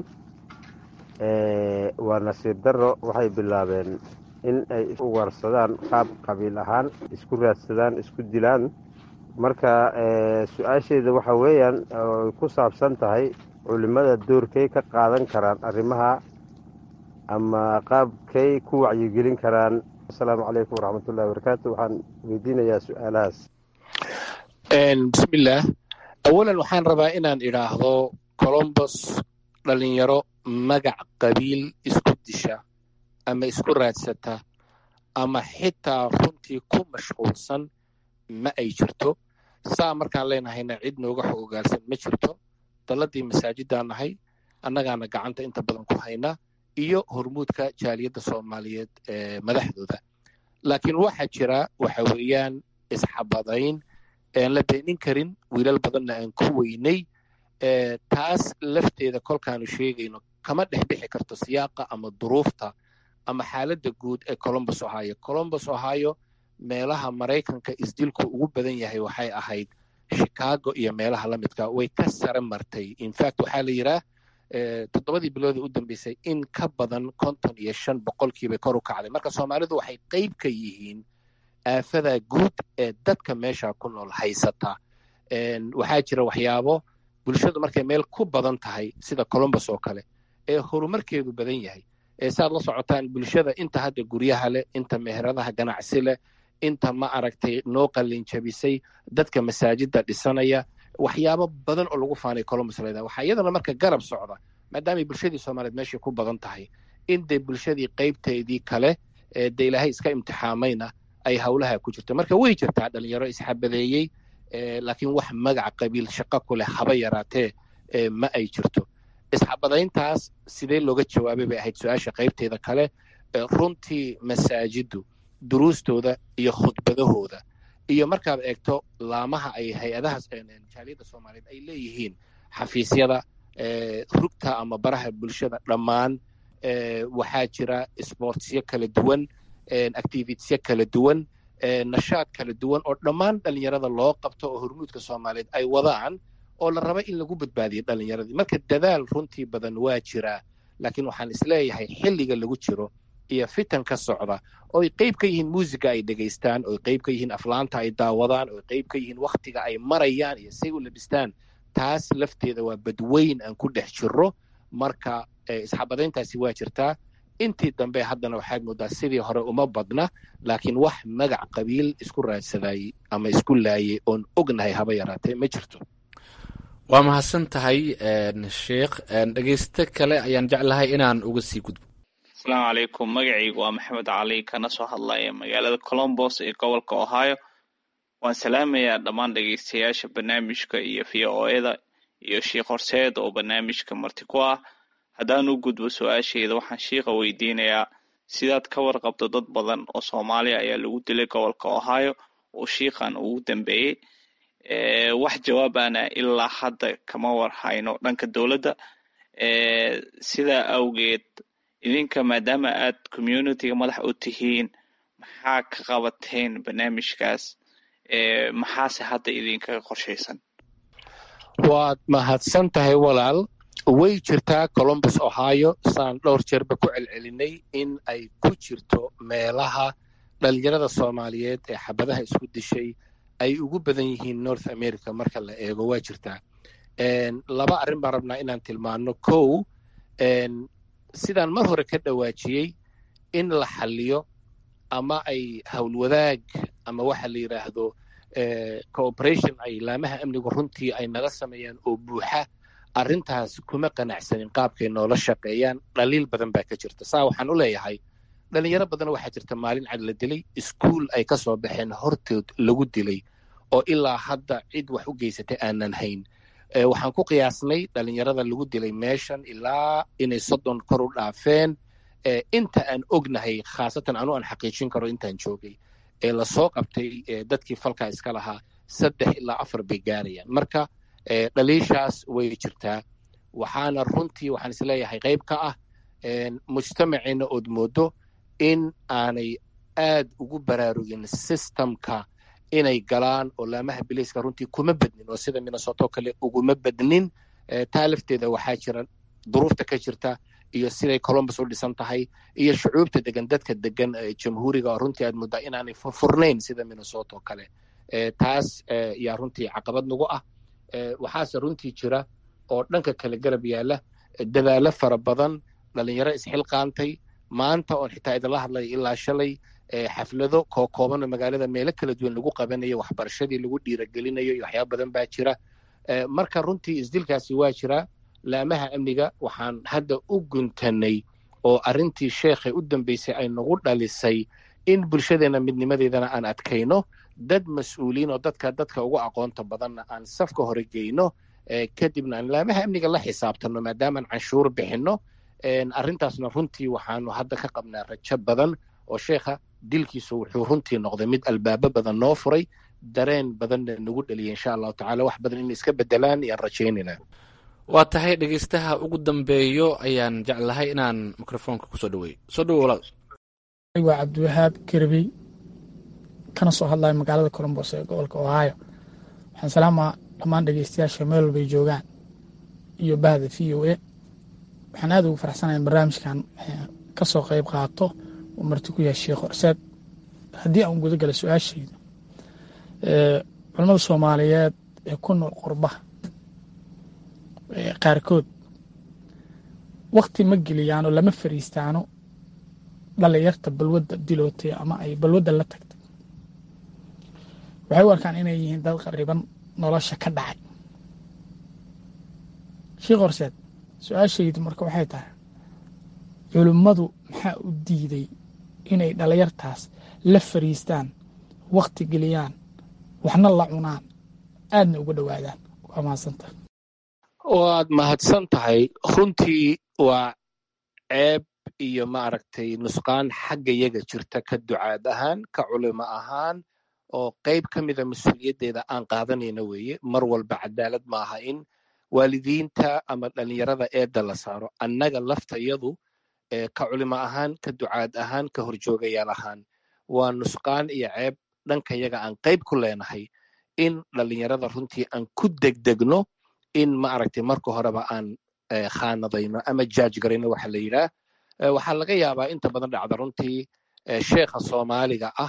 waa nasiib darro waxay bilaabeen in ay u warsadaan qaab qabiil ahaan isku raadsadaan isku dilaan marka su-aasheeda waxa weeyaan oy ku saabsan tahay culimmada doorkay ka qaadan karaan arrimaha ama qaabkay ku wacyigelin karaan. asalaamu calaykum waraxmatullahi wabarakaatu. waxaan weydiinayaa su-aalahaas. bismillaah, awalan waxaan rabaa inaan idhaahdo colombos dhalinyaro magac qabiil isku disha ama isku raadsata ama xitaa runtii ku mashquulsan ma ay jirto. saa markaan leenahayna cid nooga xog ogaalsan ma jirto. dalladii masaajidaan nahay, annagaana gacanta inta badan ku hayna iyo hormuudka jaaliyadda soomaaliyeed ee madaxdooda. laakiin waxaa jira waxa weeyaan isxabadayn aan la beenin karin, wiilal badanna aan ku weynay. taas lafteeda kolkaanu sheegayno kama dhexbixi karto siyaaqa ama duruufta ama xaaladda guud ee colombos ohio. colombos ohio meelaha maraykanka isdilku ugu badan yahay waxay ahayd chicago iyo meelaha la midka, way ka sare martay. infact waxaa la yidhaah 7 bilood u dambeysay in ka badan 55% kor u kacday. marka soomaalidu waxay qayb ka yihiin aafada guud ee dadka meesha ku nool haysata. waxaa jira waxyaabo bulshadu markay meel ku badan tahay sida colombos oo kale ee horumarkeedu badan yahay. saad la socotaan bulshada inta hadda guryaha leh, inta meheradaha ganacsi leh, inta ma aragtay noo qalin jabisay, dadka masaajida dhisanaya, waxyaabo badan oo lagu faanay colombos leedahay. waxaa iyadana marka garab socda maadaamay bulshadii soomaaliyeed meeshay ku badan tahay in dee bulshadii qaybteedii kale dee ilaahay iska imtixaamayna ay hawlaha ku jirto. marka way jirtaa dhalinyaro isxabadeeyey, laakiin wax magac qabiil shaqo ku leh haba yaraatee ma ay jirto. isxabadayntaas sidee looga jawaabay bay ahayd su-aasha qaybteeda kale. runtii masaajiddu duruustooda iyo khudbadahooda iyo markaad eegto laamaha ay hay-adaha jaaliyadda soomaaliyeed ay leeyihiin xafiisyada rugta ama baraha bulshada dhammaan waxaa jira sportsyo kala duwan, activitiesyo kala duwan, nashaad kala duwan oo dhammaan dhalinyarada loo qabto oo hormuudka soomaaliyeed ay wadaan oo la raba in lagu badbaadiyo dhalinyaradii. marka dadaal runtii badan waa jiraa, laakiin waxaan isleeyahay xilliga lagu jiro iyo fitan ka socda oo ay qayb ka yihiin muusiga ay dhegaystaan, oo ay qayb ka yihiin aflaanta ay daawadaan, oo ay qayb ka yihiin wakhtiga ay marayaan iyo say u labistaan, taas lafteeda waa badweyn aan ku dhex jiro. marka isxabadayntaasi waa jirtaa. intii dambe haddana waxaad moodaa sidii hore uma badna, laakiin wax magac qabiil isku raadsadayey ama isku laayay oon ognahay haba yaraatee ma jirto. waa mahadsan tahay sheekh. dhegeyste kale ayaan jeclahay inaan uga sii gudbo. asalaamu calaykum, magacaygu waa maxamed cali kana soo hadlaya magaalada colombos ee gobolka ohio. waan salaamayaa dhammaan dhegeystayaasha barnaamijka iyo v o eda iyo sheikh horseed oo barnaamijka marti ku ah. haddaan u gudbo su-aasheeda waxaan shiikha weydiinayaa sidaad ka warqabto dad badan oo soomaaliya ayaa lagu dilay gobolka ohio oo shiikhan ugu dambeeyey. wax jawaabaana ilaa hadda kama warhayno dhanka dowladda. sidaa awgeed idinka maadaama aad communityga madax u tihiin maxaa ka qabateen barnaamijkaas? maxaase hadda idinkaga qorshaysan? waad mahadsan tahay walaal. way jirtaa colombos ohio saan dhowr jeerba ku celcelinay in ay ku jirto meelaha dhalinyarada soomaaliyeed ee xabadaha isku dishay ay ugu badan yihiin north america marka la eego. waa jirtaa. 2 arrin baan rabnaa inaan tilmaano. kow, sidaan mar hore ka dhawaajiyey in la xaliyo ama ay howlwadaag ama waxa la yidhaahdo cooperation ay laamaha amnigu runtii ay nala sameeyaan oo buuxa. arrintaas kuma qanacsanin qaabkay noola shaqeeyaan. dhaliil badan baa ka jirta. saa waxaan u leeyahay dhalinyaro badan waxaa jirta maalin cad la dilay, iskuul ay ka soo baxeen hortood lagu dilay oo ilaa hadda cid wax u geysatay aanan hayn. waxaan ku qiyaasnay dhalinyarada lagu dilay meeshan ilaa inay 30 kor u dhaafeen. inta aan ognahay khaasatan anu aan xaqiijin karo intaan joogay ee lasoo qabtay dadkii falkaa iska lahaa 3 ilaa 4 bay gaarayaan. marka dhaliishaas way jirtaa. waxaana runtii waxaan isleeyahay qayb ka ah mujtamaceena ood moodo in aanay aad ugu baraarugin systemka inay galaan oo laamaha biliiska runtii kuma badnin oo sida minnesota kale uguma badnin taa lafteeda waxaa jira duruufta ka jirta iyo siday columbus u dhisan tahay iyo shucuubta degan dadka degan jamhuuriga oo runtii aad muddaa inaanay furfurnayn sida minnesota oo kale taas yaa runtii caqabad nagu ah waxaase runtii jira oo dhanka kale garab yaala dadaalo fara badan dhalinyaro isxilqaantay maanta oon xitaa idinla hadlaya ilaa shalay xaflado kookoobanoo magaalada meelo kala duwan lagu qabanayo waxbarashadii lagu dhiiragelinayo iyo waxyaaba badan baa jira marka runtii isdilkaasi waa jira laamaha amniga waxaan hadda u guntanay oo arrintii sheekhay u dambaysay ay nagu dhalisay in bulshadeenna midnimadeedana aan adkayno dad mas-uuliin oo dadka ugu aqoonta badanna aan safka hore geyno kadibna aan laamaha amniga la xisaabtanno maadaamaan canshuur bixinno arrintaasna runtii waxaanu hadda ka qabnaa rajo badan oo sheekha dilkiisu wuxuu runtii noqday mid albaabo badan noo furay dareen badanna nagu dhaliyay insha allahu tacala wax badan inay iska bedelaan ayaan rajaynayna waa tahay dhegaystaha ugu dambeeyo ayaan jeclahay inaan mikrofoonka kusoo dhaweeyo soo dhawo walaal waa cabdiwahaab kerbey kana soo hadlaya magaalada columbus ee gobolka ohio waxaan salaamaa dhammaan dhegaystayaasha meel walbay joogaan iyo bahda v o a waxaan aad ugu faraxsanahay in barnaamijkan ka soo qayb qaato uu marti ku yahay sheekh horseed haddii aan guda gala su-aashayda culamada soomaaliyeed ee ku nool qurbaha qaarkood wakti ma geliyaano lama fariistaano dhalinyarta balwadda dilootay ama ay balwadda la tagtay waxay u arkaan inay yihiin dad qariban nolosha ka dhacay sheekh horseed su-aashaydu marka waxay tahay culimmadu maxaa u diiday inay dhalinyartaas la fariistaan wakti geliyaan waxna la cunaan aadna uga dhowaadaan waa mahadsanta waad mahadsan tahay runtii waa ceeb iyo maaragtay nusqaan xagga yaga jirta ka ducaad ahaan ka culimo ahaan oo qayb ka mida mas-uuliyaddeeda aan qaadanayna weeye mar walba cadaalad maaha in waalidiinta ama dhalinyarada eedda la saaro annaga laftayadu ka culimo ahaan ka ducaad ahaan ka horjoogayaal ahaan waa nusqaan iyo ceeb dhanka yaga aan qayb ku leenahay in dhalinyarada runtii aan ku degdegno in maaragtay marka horeba aan khaanadayno ama jaaj garayno waxa la yidhaah waxaa laga yaabaa inta badan dhacda runtii sheekha soomaaliga ah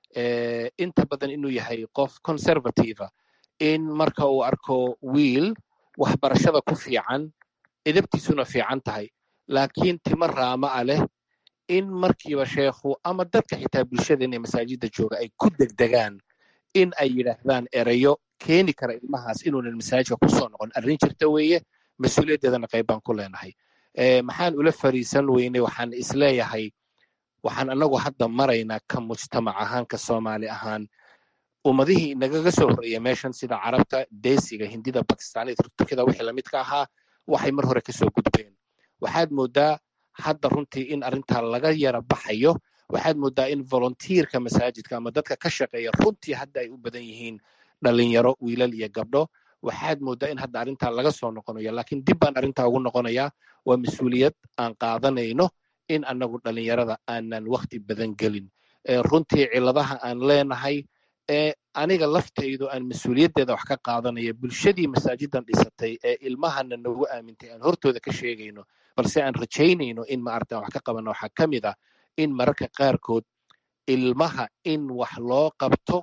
inta badan inuu yahay qof conservativa in marka uu arko wiil waxbarashada ku fiican edabtiisuna fiican tahay laakiin timo raama a leh in markiiba sheekhu ama dadka xitaa bulshadeenna masaajidda jooga ay ku degdegaan in ay yidhaahdaan erayo keeni kara ilmahaas inuunan masaajidka kusoo noqon arrin jirta weeye mas-uuliyaddeedana qayb baan ku leenahay maxaan ula fariisan weynay waxaan isleeyahay waxaan anagu hadda maraynaa ka mujtamac ahaan ka soomaali ahaan ummadihii nagaga soo horreeya meeshan sida carabta deesiga hindida bakistaanida turkida wixii lamidka ahaa waxay mar hore kasoo gudbeen waxaad moodaa hadda runtii in arrintaa laga yara baxayo waxaad moodaa in volunteerka masaajidka ama dadka ka shaqeeya runtii hadda ay u badan yihiin dhalinyaro wiilal iyo gabdho waxaad moodaa in hadda arrintaa laga soo noqonayo laakiin dib baan arrintaa ugu noqonayaa waa mas-uuliyad aan qaadanayno in annagu dhalinyarada aanan wakti badan gelin runtii ciladaha aan leenahay aniga laftaydu aan mas-uuliyaddeeda wax ka qaadanaya bulshadii masaajidan dhisatay ee ilmahana nagu aamintay aan hortooda ka sheegayno balse aan rajaynayno in maaragta wax ka qabano waxaa ka mid ah in mararka qaarkood ilmaha in wax loo qabto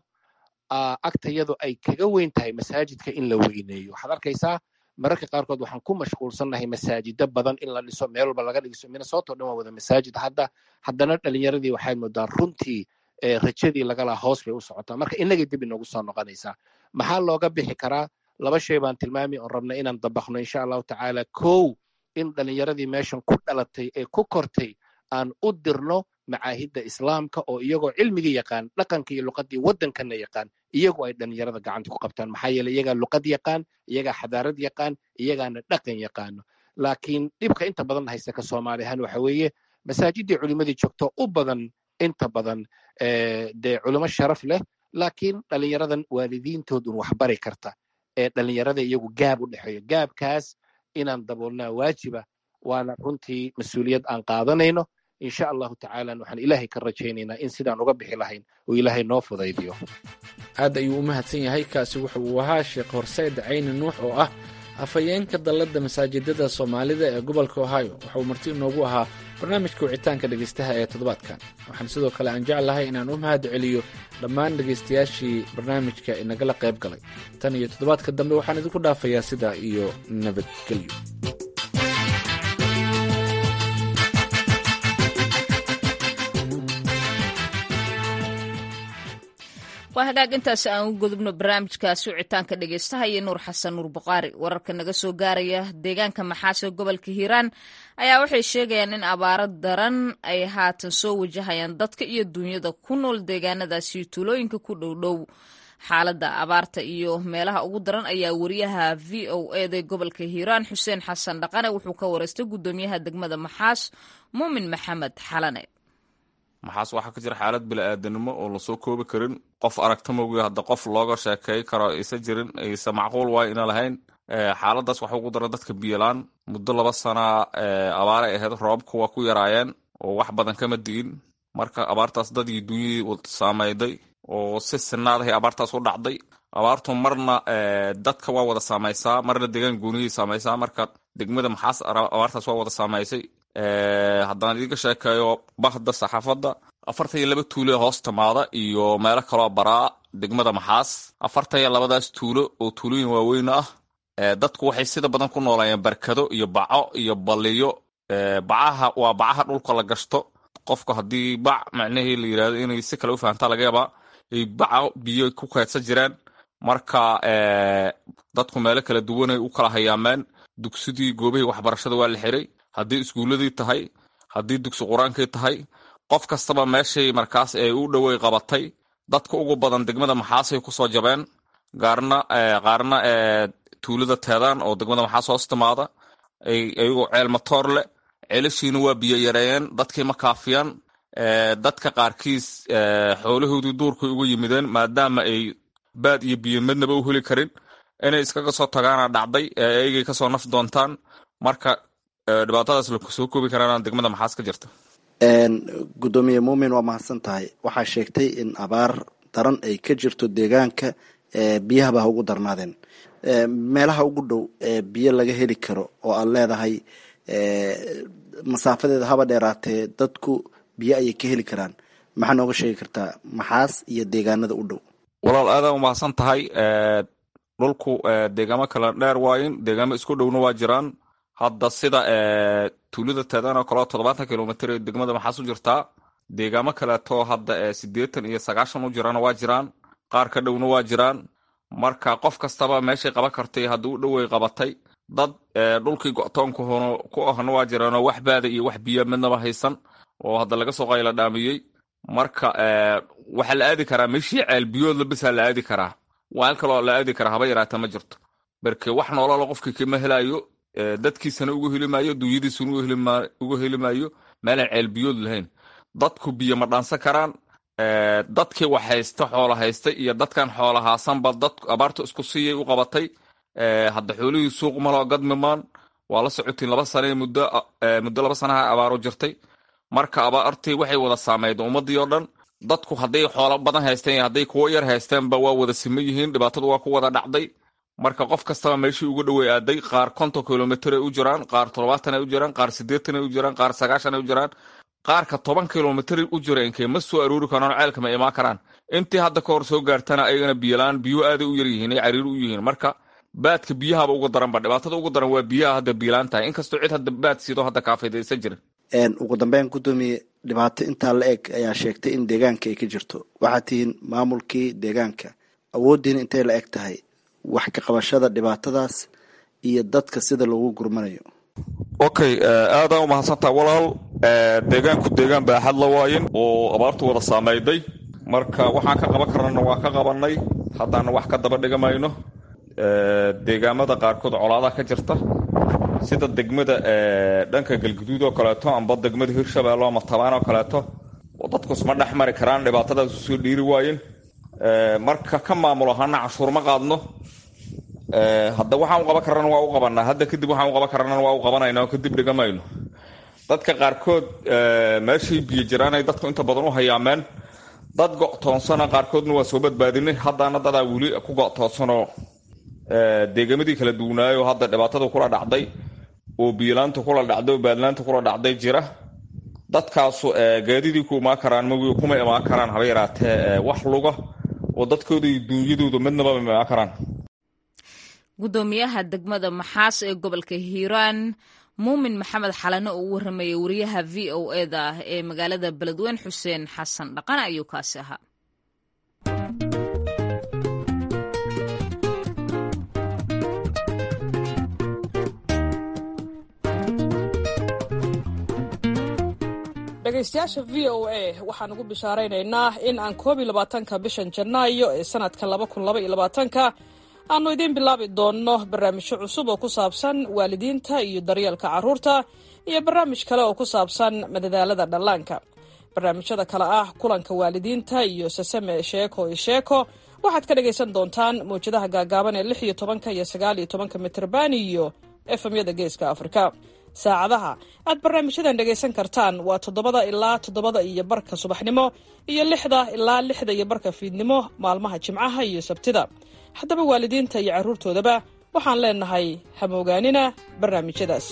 agtayadu ay kaga weyn tahay masaajidka in la weyneeyo waxaad arkaysaa mararka qaarkood waxaan ku mashquulsannahay masaajida badan in la dhiso meel walba laga dhiso minnesota o dhan waa wada masaajid haddana dhalinyaradii waxaad moodaa runtii rajadii lagalaa hoos bay u socotaa marka inagay dib inoogu soo noqonaysaa maxaa looga bixi karaa laba shay baan tilmaami oon rabna inaan dabaqno insha allahu tacaala kow in dhalinyaradii meeshan ku dhalatay ee ku kortay aan u dirno macaahidda islaamka oo iyagoo cilmigii yaqaan dhaqanka iyo luqadii waddankana yaqaan iyagu ay dhalinyarada gacanta ku qabtaan maxaa yeeley iyagaa luqad yaqaan iyagaa xadaarad yaqaan iyagaana dhaqan yaqaano laakiin dhibka inta badan haysta ka soomaali ahaan waxa weeye masaajidii culimadii joogto u badan inta badan dee culimo sharaf leh laakiin dhalinyaradan waalidiintoodun waxbari karta ee dhalinyarada iyagu gaab u dhexeeyo gaabkaas inaan daboolnaa waajiba waana runtii mas-uuliyad aan qaadanayno insha allahu tacaala waxaan ilaahay ka rajaynaynaa in sidaan uga bixi lahayn uu ilaahay noo fudaydiyo aad ayuu u mahadsan yahay kaasi wuxa uu ahaa sheekh horseed cayni nuux oo ah afhayeenka dallada masaajidada soomaalida ee gobolka ohio waxauu marti inoogu ahaa barnaamijka wicitaanka dhegaystaha ee toddobaadkan. waxaan sidoo kale aan jeclahay inaan u mahad celiyo dhammaan dhegaystayaashii barnaamijka inagala qayb galay. tan iyo toddobaadka dambe waxaan idinku dhaafayaa sidaa iyo nabadgelyo. waa hagaag intaasi aan u gudubno barnaamijkaasi wicitaanka dhegaystaha iyo nuur xasan nuur buqaari. wararka naga soo gaaraya deegaanka maxaas ee gobolka hiiraan ayaa waxay sheegayaan in abaaro daran ay haatan soo wajahayaan dadka iyo duunyada ku nool deegaanadaasi tuulooyinka ku dhowdhow. xaaladda abaarta iyo meelaha ugu daran ayaa wariyaha v o eda gobolka hiiraan xuseen xasan dhaqane wuxuu ka wareystay guddoomiyaha degmada maxaas muumin maxamed xalane. maxaas waxaa ka jira xaalad bili-aadanimo oo lasoo koobi karin. qof aragta mogiyo hadda qof looga sheekay karo aysa jirin, aysa macquul waay ina lahayn. xaaladaas waxa ugu daran dadka biyolaan. muddo 2 sana abaaray ahayd, roobabku waa ku yaraayeen oo wax badan kama di'in. marka abaartaas dad iyo dunyadii saamayday oo si sinaadahay abaartaas u dhacday. abaartu marna dadka waa wada saamaysaa, marna deegaan gooniyay saamaysaa. marka degmada maxaas abaartaas waa wada saamaysay. haddaan idiga sheekeeyo bahda saxaafadda 42 tuulo hoos timaada iyo meelo kaloo baraa degmada maxaas. 42daas tuulo oo tuulooyin waaweyn ah. dadku waxay sida badan ku noolayeen barkado iyo baco iyo baliyo. bacaha waa bacaha dhulka la gashto. qofku haddii bac macnahii la yidhaahdo inay si kale u fahantaa laga yaabaa ay baco biyo ku kaydsan jireen. marka dadku meelo kala duwanay u kala hayaameen. dugsidii goobihii waxbarashada waa la xiray. haddii iskuuladii tahay, haddii dugsi qur-aankii tahay, qof kastaba meeshay markaas ay u dhowey qabatay. dadka ugu badan degmada maxaasay kusoo jabeen. qaarna tuulada teedaan oo degmada maxaas hoos timaada ayagoo ceel matoor leh. ceelashiina waa biyo yareeyeen, dadkii ma kaafiyaan. dadka qaarkiis xoolahoodii duurkay uga yimideen maadaama ay baad iyo biyo midnaba u heli karin. inay iskaga soo tagaana dhacday, ayagay kasoo naf doontaan. marka dhibaatadaas lasoo koobi karaan degmada maxaas ka jirta. gudoomiye muumin waa mahadsan tahay. waxaa sheegtay in abaar daran ay ka jirto deegaanka, biyahaba ha ugu darnaadeen. meelaha ugu dhow biyo laga heli karo oo aad leedahay masaafadeeda haba dheeraatee dadku biyo ayay ka heli karaan, maxaa nooga sheegi kartaa maxaas iyo deegaanada u dhow? walaal aadaan umahadsan tahay. dhulku deegaamo kala dheer waayin, deegaamo isku dhowna waa jiraan. hadda sida tuulada teedaan oo kaleo 70 kilomitr ee degmada maxaas u jirtaa. deegaamo kaleeto hadda 80 iyo 90 u jirana waa jiraan. qaar ka dhowna waa jiraan. marka qof kastaba meeshay qaban kartay haddii u dhowey qabatay. dad dhulkii go-toonka ku ahna waa jiraanoo wax baada iyo wax biyo midnaba haysan oo hadda laga soo qayla dhaamiyey. marka waxaa la aadi karaa meeshii ceel biyoodla bisaa la aadi karaa. waal kaloo la aadi karaa haba yaraata ma jirto. barke wax noolala qofkii kama helayo, dadkiisana ugu heli maayo, dunyadiisuna ugu heli maayo meelaan ceel biyood lahayn. dadku biyo ma dhaansan karaan. dadkii wax haysta xoola haysta iyo dadkan xoola haasanba dad abaarta isku siiyay u qabatay. hadda xoolihii suuq maloo gadmimaan waa la socotiin 2 sane muddo 2 sanaha abaaro jirtay. marka abaartii waxay wada saameeyday ummadii oo dhan. dadku hadday xoolo badan haysteen iyo hadday kuwo yar haysteenba waa wada siman yihiin. dhibaatadu waa ku wada dhacday. marka qof kastaba meeshii ugu dhowey aaday. qaar 50 kilomitr ay u jiraan, qaar 70 ay u jiraan, qaar 80 ay u jiraan, qaar 90 ay u jiraan. qaarka 10 kilomitr u jira inkay ma soo aruuri karaan, ceelka ma imaan karaan. intii hadda ka hor soo gaartana ayagana biyolaan, biyo aaday u yar yihiin, ay cariir u yihiin. marka baadka biyahaba uga daranba. dhibaatada ugu daran waa biyaha hadda biilaan tahay, inkastoo cid hadda baad siido hadda kaafidaysan jirin. ugu dambeyn gudoomiye, dhibaato intaa la eg ayaa sheegtay in deegaanka ay ka jirto. waxaad tihiin maamulkii deegaanka, awooddiina intay la eg tahay wax ka qabashada dhibaatadaas iyo dadka sida loogu gurmanayo? okay, aadaan umahadsantaha walaal. deegaanku deegaan baaxad la waayin oo abaartu wada saameyday. marka waxaan ka qaban karnana waa ka qabanay, haddaana wax ka daba dhigamayno. deegaamada qaarkood colaadaha ka jirta sida degmada dhanka galguduud oo kaleeto amba degmada hirshabeelle ama tabaan oo kaleeto dadku isma dhex mari karaan. dhibaatadaas usoo dhiiri waayin. marka ka maamulo hana cashuur ma qaadno. hadda waxaan u qaban karana waa u qabanaa. hadda kadib waxaan u qaban karana waa u qabanayna oo kadib dhigamayno. dadka qaarkood meeshay biyo jiraanay dadku inta badan u hayaameen. dad go-toonsana qaarkoodna waa soo badbaadinay. haddana dadaa weli ku go-toonsanoo deegamadii kala duwanaayo hadda dhibaatada kula dhacday oo biyolaanta kula dhacday oo baadlaanta kula dhacday jira dadkaasu gaadidii ku imaan karaan mawi kuma imaan karaan haba yaraatee wax luga oo dadkooda iyo duunyadooda midnaba ma imaan karaan. gudoomiyaha degmada maxaas ee gobolka hiiraan muumin maxamed xalane oo u warramayay wariyaha VOA-da ee magaalada beledweyne xuseen xasan dhaqane ayuu kaasi ahaa. dhegaystayaasha VOA waxaan ugu bishaaraynaynaa in aan 12 bishan Janaayo ee sanadka 2022 aanu idiin bilaabi doonno barnaamijyo cusub oo ku saabsan waalidiinta iyo daryeelka carruurta iyo barnaamij kale oo ku saabsan madadaalada dhallaanka. barnaamijyada kale ah kulanka waalidiinta iyo sasame sheeko iyo sheeko waxaad ka dhagaysan doontaan mawjadaha gaagaaban ee 16 iyo 19 mitrban iyo FM-yada Geeska Afrika. saacadaha aad barnaamijyadan dhagaysan kartaan waa 7 ilaa 7 iyo barka subaxnimo iyo 6 ilaa 6 iyo barka fiidnimo maalmaha Jimcaha iyo Sabtida. haddaba waalidiinta iyo carruurtoodaba waxaan leenahay hamoogaanina barnaamijyadaas.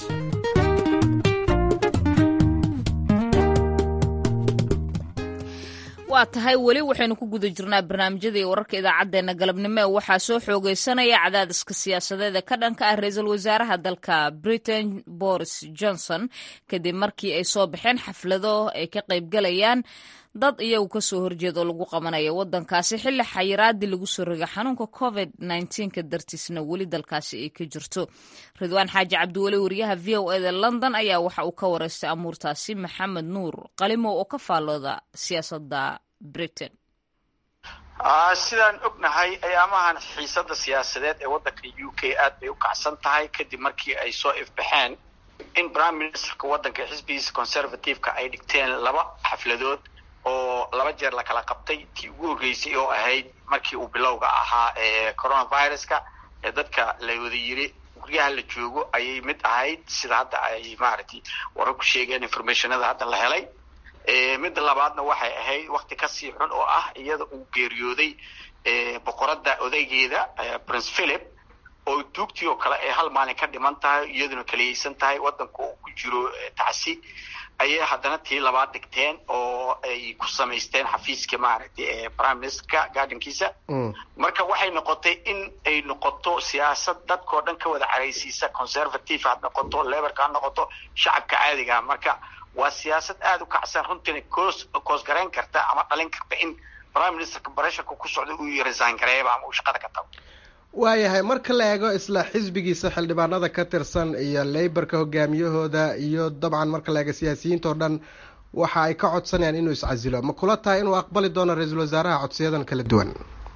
waa tahay weli waxaynu ku guda jirnaa barnaamijyada iyo wararka idaacaddeenna galabnimo ee waxaa soo xoogaysanaya cadaadiska siyaasadeed ee ka dhanka ah ra-iisul wasaaraha dalka Britain Boris Johnson kadib markii ay soo baxeen xaflado ay ka qaybgalayaan dad iyagu ka soo horjeeda oo lagu qabanayo waddankaasi xilli xayiraadii lagu soo rogay xanuunka COVID-19 dartiisna weli dalkaasi ay ka jirto. Ridwaan Xaaji Cabdiweli wariyaha VOA-da London ayaa waxa uu ka wareystay amuurtaasi Maxamed Nuur Qalimo oo ka faallooda siyaasadda Britain. sidaan ognahay ayaamahan xiisada siyaasadeed ee waddanka UK aad bay u kacsan tahay kadib markii ay soo ifbaxeen in Prime Ministerka waddanka xisbigiisa Conservative-ka ay dhigteen 2 xafladood oo 2 jeer la kala qabtay tii ugu horeysay oo ahayd markii uu bilowga ahaa ee coronavirus-ka ee dadka la wada yiri guryaha la joogo ayay mid ahayd sida hadda ay maaragtay warar ku sheegeen informationada hadda la helay mid labaadna waxay ahayd waqti ka sii xun oo ah iyada uu geeriyooday boqoradda odaygeeda Prince Philip oo duugtii oo kale ay hal maalin ka dhiman tahay iyaduna kaliyeysan tahay waddanku uu ku jiro tacsi ayay haddana tii labaad dhigteen oo ay ku samaysteen xafiiska maaragtay ee Prime Ministerka gaadhankiisa marka waxay noqotay in ay noqoto siyaasad dadkoo dhan ka wada caraysiisa Conservative ha noqoto Labour-ka ha noqoto shacabka caadiga marka waa siyaasad aad u kacsan runtii koos gareyn karta ama dhalin karta in Prime Ministerka barashaka ku socdo uu resign gareebo ama uu shaqada ka tago. waayahay marka la eego isla xisbigiisa xildhibaanada ka tirsan iyo Labour-ka hogaamiyahooda iyo dabcan marka la eego siyaasiyiinta oo dhan waxa ay ka codsanayaan inuu iscasilo ma kula tahay inuu aqbali doono ra-iisul wasaaraha codsiyadan kala duwan?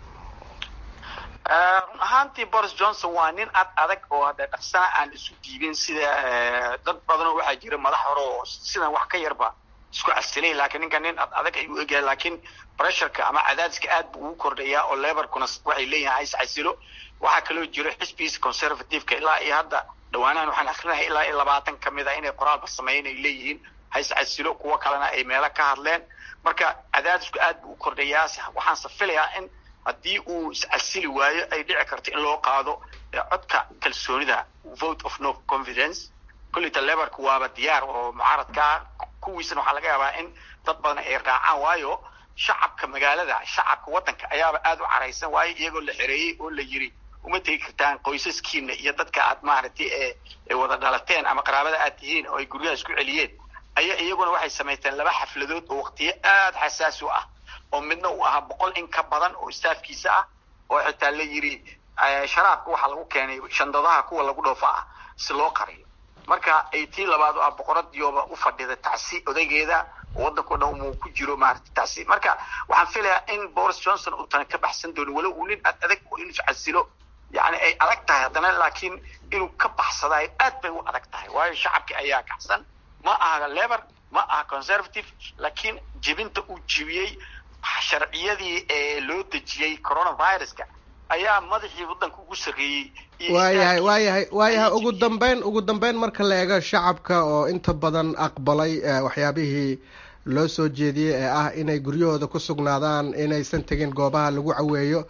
ahaantii Boris Johnson waa nin adag oo hadda dhaqsana aan isu diibin sida dad badan oo waxaa jira madax hore oo sidan wax ka yarba isku casilay laakiin ninka nin adag ayuu eegay laakiin pressureka ama cadaadiska aad buu u kordhayaa oo Labour-kuna waxay leeyahay is casilo waxaa kaloo jira xisbigiisa Conservative-ka ilaa iyo hadda dhawaanaan waxaan akhrinahay ilaa 20 kamid ah inay qoraalba sameeyeen ay leeyihiin hays casilo kuwa kalena ay meelo ka hadleen marka cadaadisku aad buu u kordhayaa waxaan safilayaa in haddii uu iscasili waayo ay dhici karto in loo qaado codka kalsoonida vote of no confidence kullita Labour-ku waaba diyaar oo mucaaradka kuwiisana waxaa laga yaabaa in dad badan ay raacaan waayo shacabka magaalada shacabka waddanka ayaaba aad u caraysan waayo iyagoo la xereeyey oo la yiri uma tegi kartaan qoysaskiina iyo dadka aad maaragtay ee wada dhalateen ama qaraabada aad tihiin oo ay guryaha isku celiyeen iyaguna waxay samaysteen 2 xafladood oo waqtiyo aad xasaasi u ah oo midna uu ahaa 100 in ka badan oo staafkiisa ah oo xitaa la yiri sharaabka waxa lagu keenay shandadaha kuwa lagu dhoofa ah si loo qariyo marka ay tii labaad oo boqoradiyooba u fadhida tacsi odaygeeda waddanku dhan uu ku jiro maaragtay tacsi marka waxaan filayaa in Boris Johnson uu tan ka baxsan doono walow uu nin adag oo inuu casilo yani ay adag tahay haddana laakiin inuu ka baxsaday aad bay u adag tahay waayo shacabka ayaa kacsan ma aha Labour ma aha Conservative laakiin jibinta uu jibiyey sharciyadii ee loo dejiyey coronavirus-ka ayaa madaxii waddanka ugu sareeyay waayahay ugu dambeyn marka la eego shacabka oo inta badan aqbalay waxyaabihii loo soo jeediyey ee ah inay guryahooda ku sugnaadaan inaysan tegin goobaha lagu caweeyo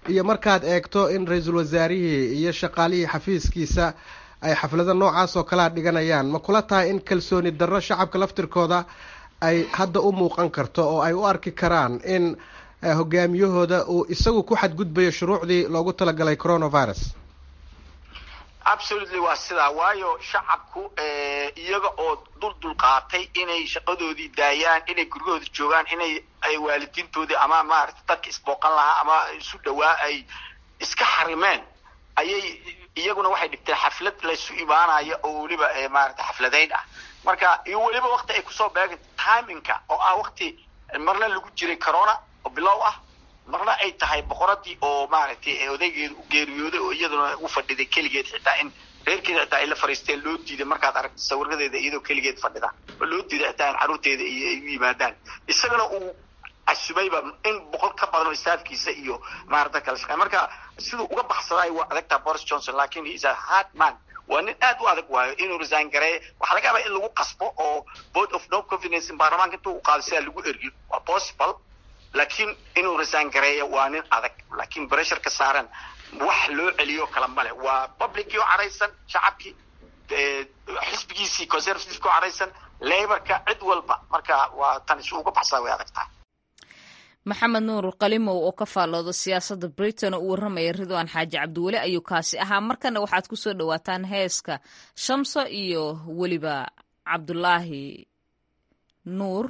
iyo markaad eegto in ra-iisul wasaarihii iyo shaqaalihii xafiiskiisa ay xaflado noocaas oo kalea dhiganayaan, ma kula tahay in kalsooni darro shacabka laftirkooda ay hadda u muuqan karto oo ay u arki karaan in hogaamiyahooda uu isagu ku xadgudbayo shuruucdii loogu talagalay coronavirus? absolutely waa sidaa, waayo shacabku iyaga oo dulqaatay inay shaqadoodii daayaan, inay guryahooda joogaan, ay waalidiintoodii ama maaragtay dadka isbooqan lahaa ama isu dhawaa ay iska xarimeen, ayay iyaguna waxay dhigteen xaflad laysu imaanaya oo weliba maaragtay xafladayn ah. marka iyo weliba waqti ay kusoo beegan timinka oo ah waqti marna lagu jiray corona oo bilow ah, marna ay tahay boqoradii oo maaragtay odaygeedu u geeriyooday oo iyaduna u fadhiday keligeed, xitaa in reerkeeda xitaa ay la fariisteen loo diiday. markaad aragto sawiradeeda iyadoo keligeed fadhida oo loo diiday xitaa in carruurteeda iyo ay u yimaadaan, isagana uu casubayba in 100 ka badan oo staafkiisa iyo maaragtay kala shaqeyn. marka siduu uga baxsaday waa adagtaa Boris Johnson, laakiin he is a hard man, waa nin aad u adag waayo inuu resign gareeyo. waxaa laga yaabaa in lagu qasbo oo vote of no confidence in baarlamaanka intuu u qaado sidaa lagu eriyo, waa possible, laakiin inuu resign gareeyo waa nin adag. laakiin pressure ka saaran wax loo celiyo kala male, waa public oo caraysan, shacabkii xisbigiisii conservative oo caraysan, laborka cid walba. marka waa tan isu uga baxsaday way adagtaa. maxamed nuur qalimow oo ka faallooda siyaasadda Britain oo u warramaya Ridwaan Xaaji Cabdiweli ayuu kaasi ahaa. markana waxaad ku soo dhawaataan heeska Shamso iyo weliba Cabdulaahi Nuur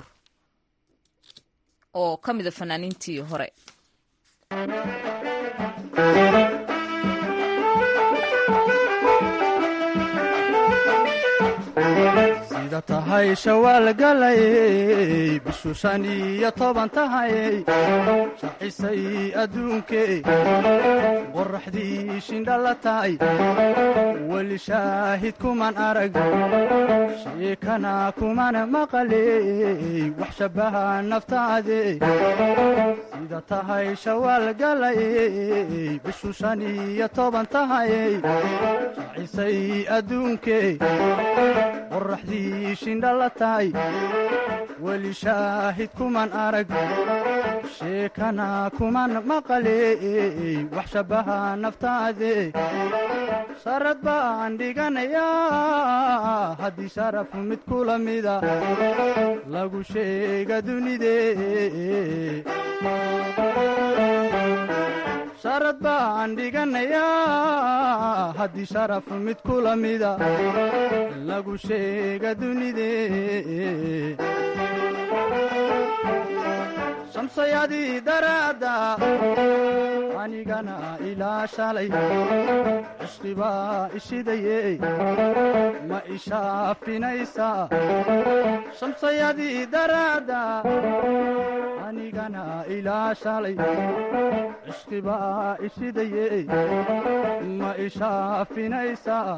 oo ka mid ah fanaaniintii hore. sida tahay shawaal galay bishu 15 tahay shacisay adduunkee qoraxdii shindhala tahay weli shaahid kuman arag sheekana kuman maqaley wax shabaha naftaade sida tahay shawaal galay bishu 15 tahay shacisay adduunkee qoraxdii shindhala tahay weli shaahid kuman arag sheekana kuman maqaley wax shabaha naftaade sharad baan dhiganayaa haddii sharaf mid kula mida lagu sheega dunidee sharad baan dhiganayaa haddii sharaf mid kula mida lagu sheega dunidee shamsayadii daraadda anigana ilaa shalay cishqibaa ishidaye ma ishaafinaysaa shamsayadii daraadda anigana ilaa shalay cishqibaa ishidaye ma ishaafinaysaa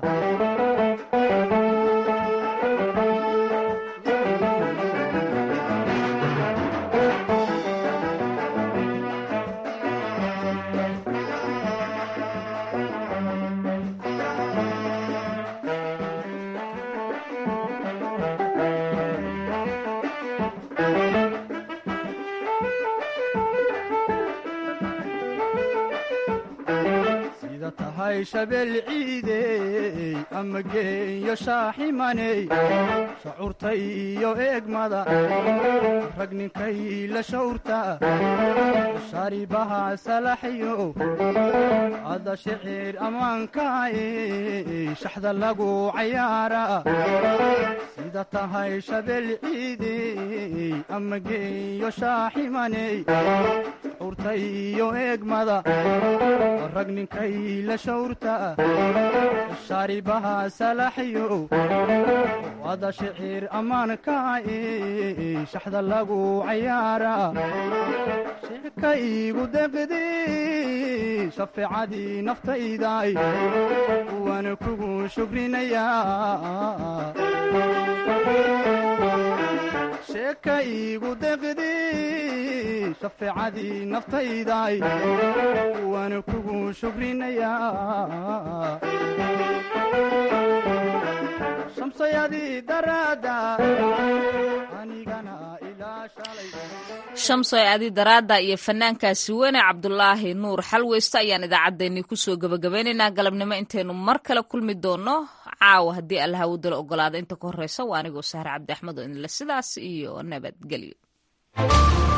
shabeel ciidey ama geeyo shaaximaney shacuurta iyo eegmada rag ninkay la shawrta sharibaha salaxyo ada shicir ammaankaay shaxda lagu cayaara sida tahay shabeel ciidey ama geeyo shaaximaney shacuurta iyo eegmada rag ninkay la shawrta sharibaha salaxyo wada shicir ammaankaay shaxda lagu cayaara sheeka iigu deqdi shafeecadii naftaydaay waan kugu shukrinayaa sheeka iigu deqdi shafeecadii naftaydaay waan kugu shukrinayaa shamsayadii daraadda anigana shamso ee adi daraada iyo fanaankaasi weyne cabdulaahi nuur xalweyste ayaan idaacaddeenii kusoo gabagabeynaynaa galabnimo intaynu mar kale kulmi doono caawa haddii allahawdala ogolaada inta ka horreysa waa anigoo sahre cabdi axmed oo idinle sidaas iyo nabadgelyo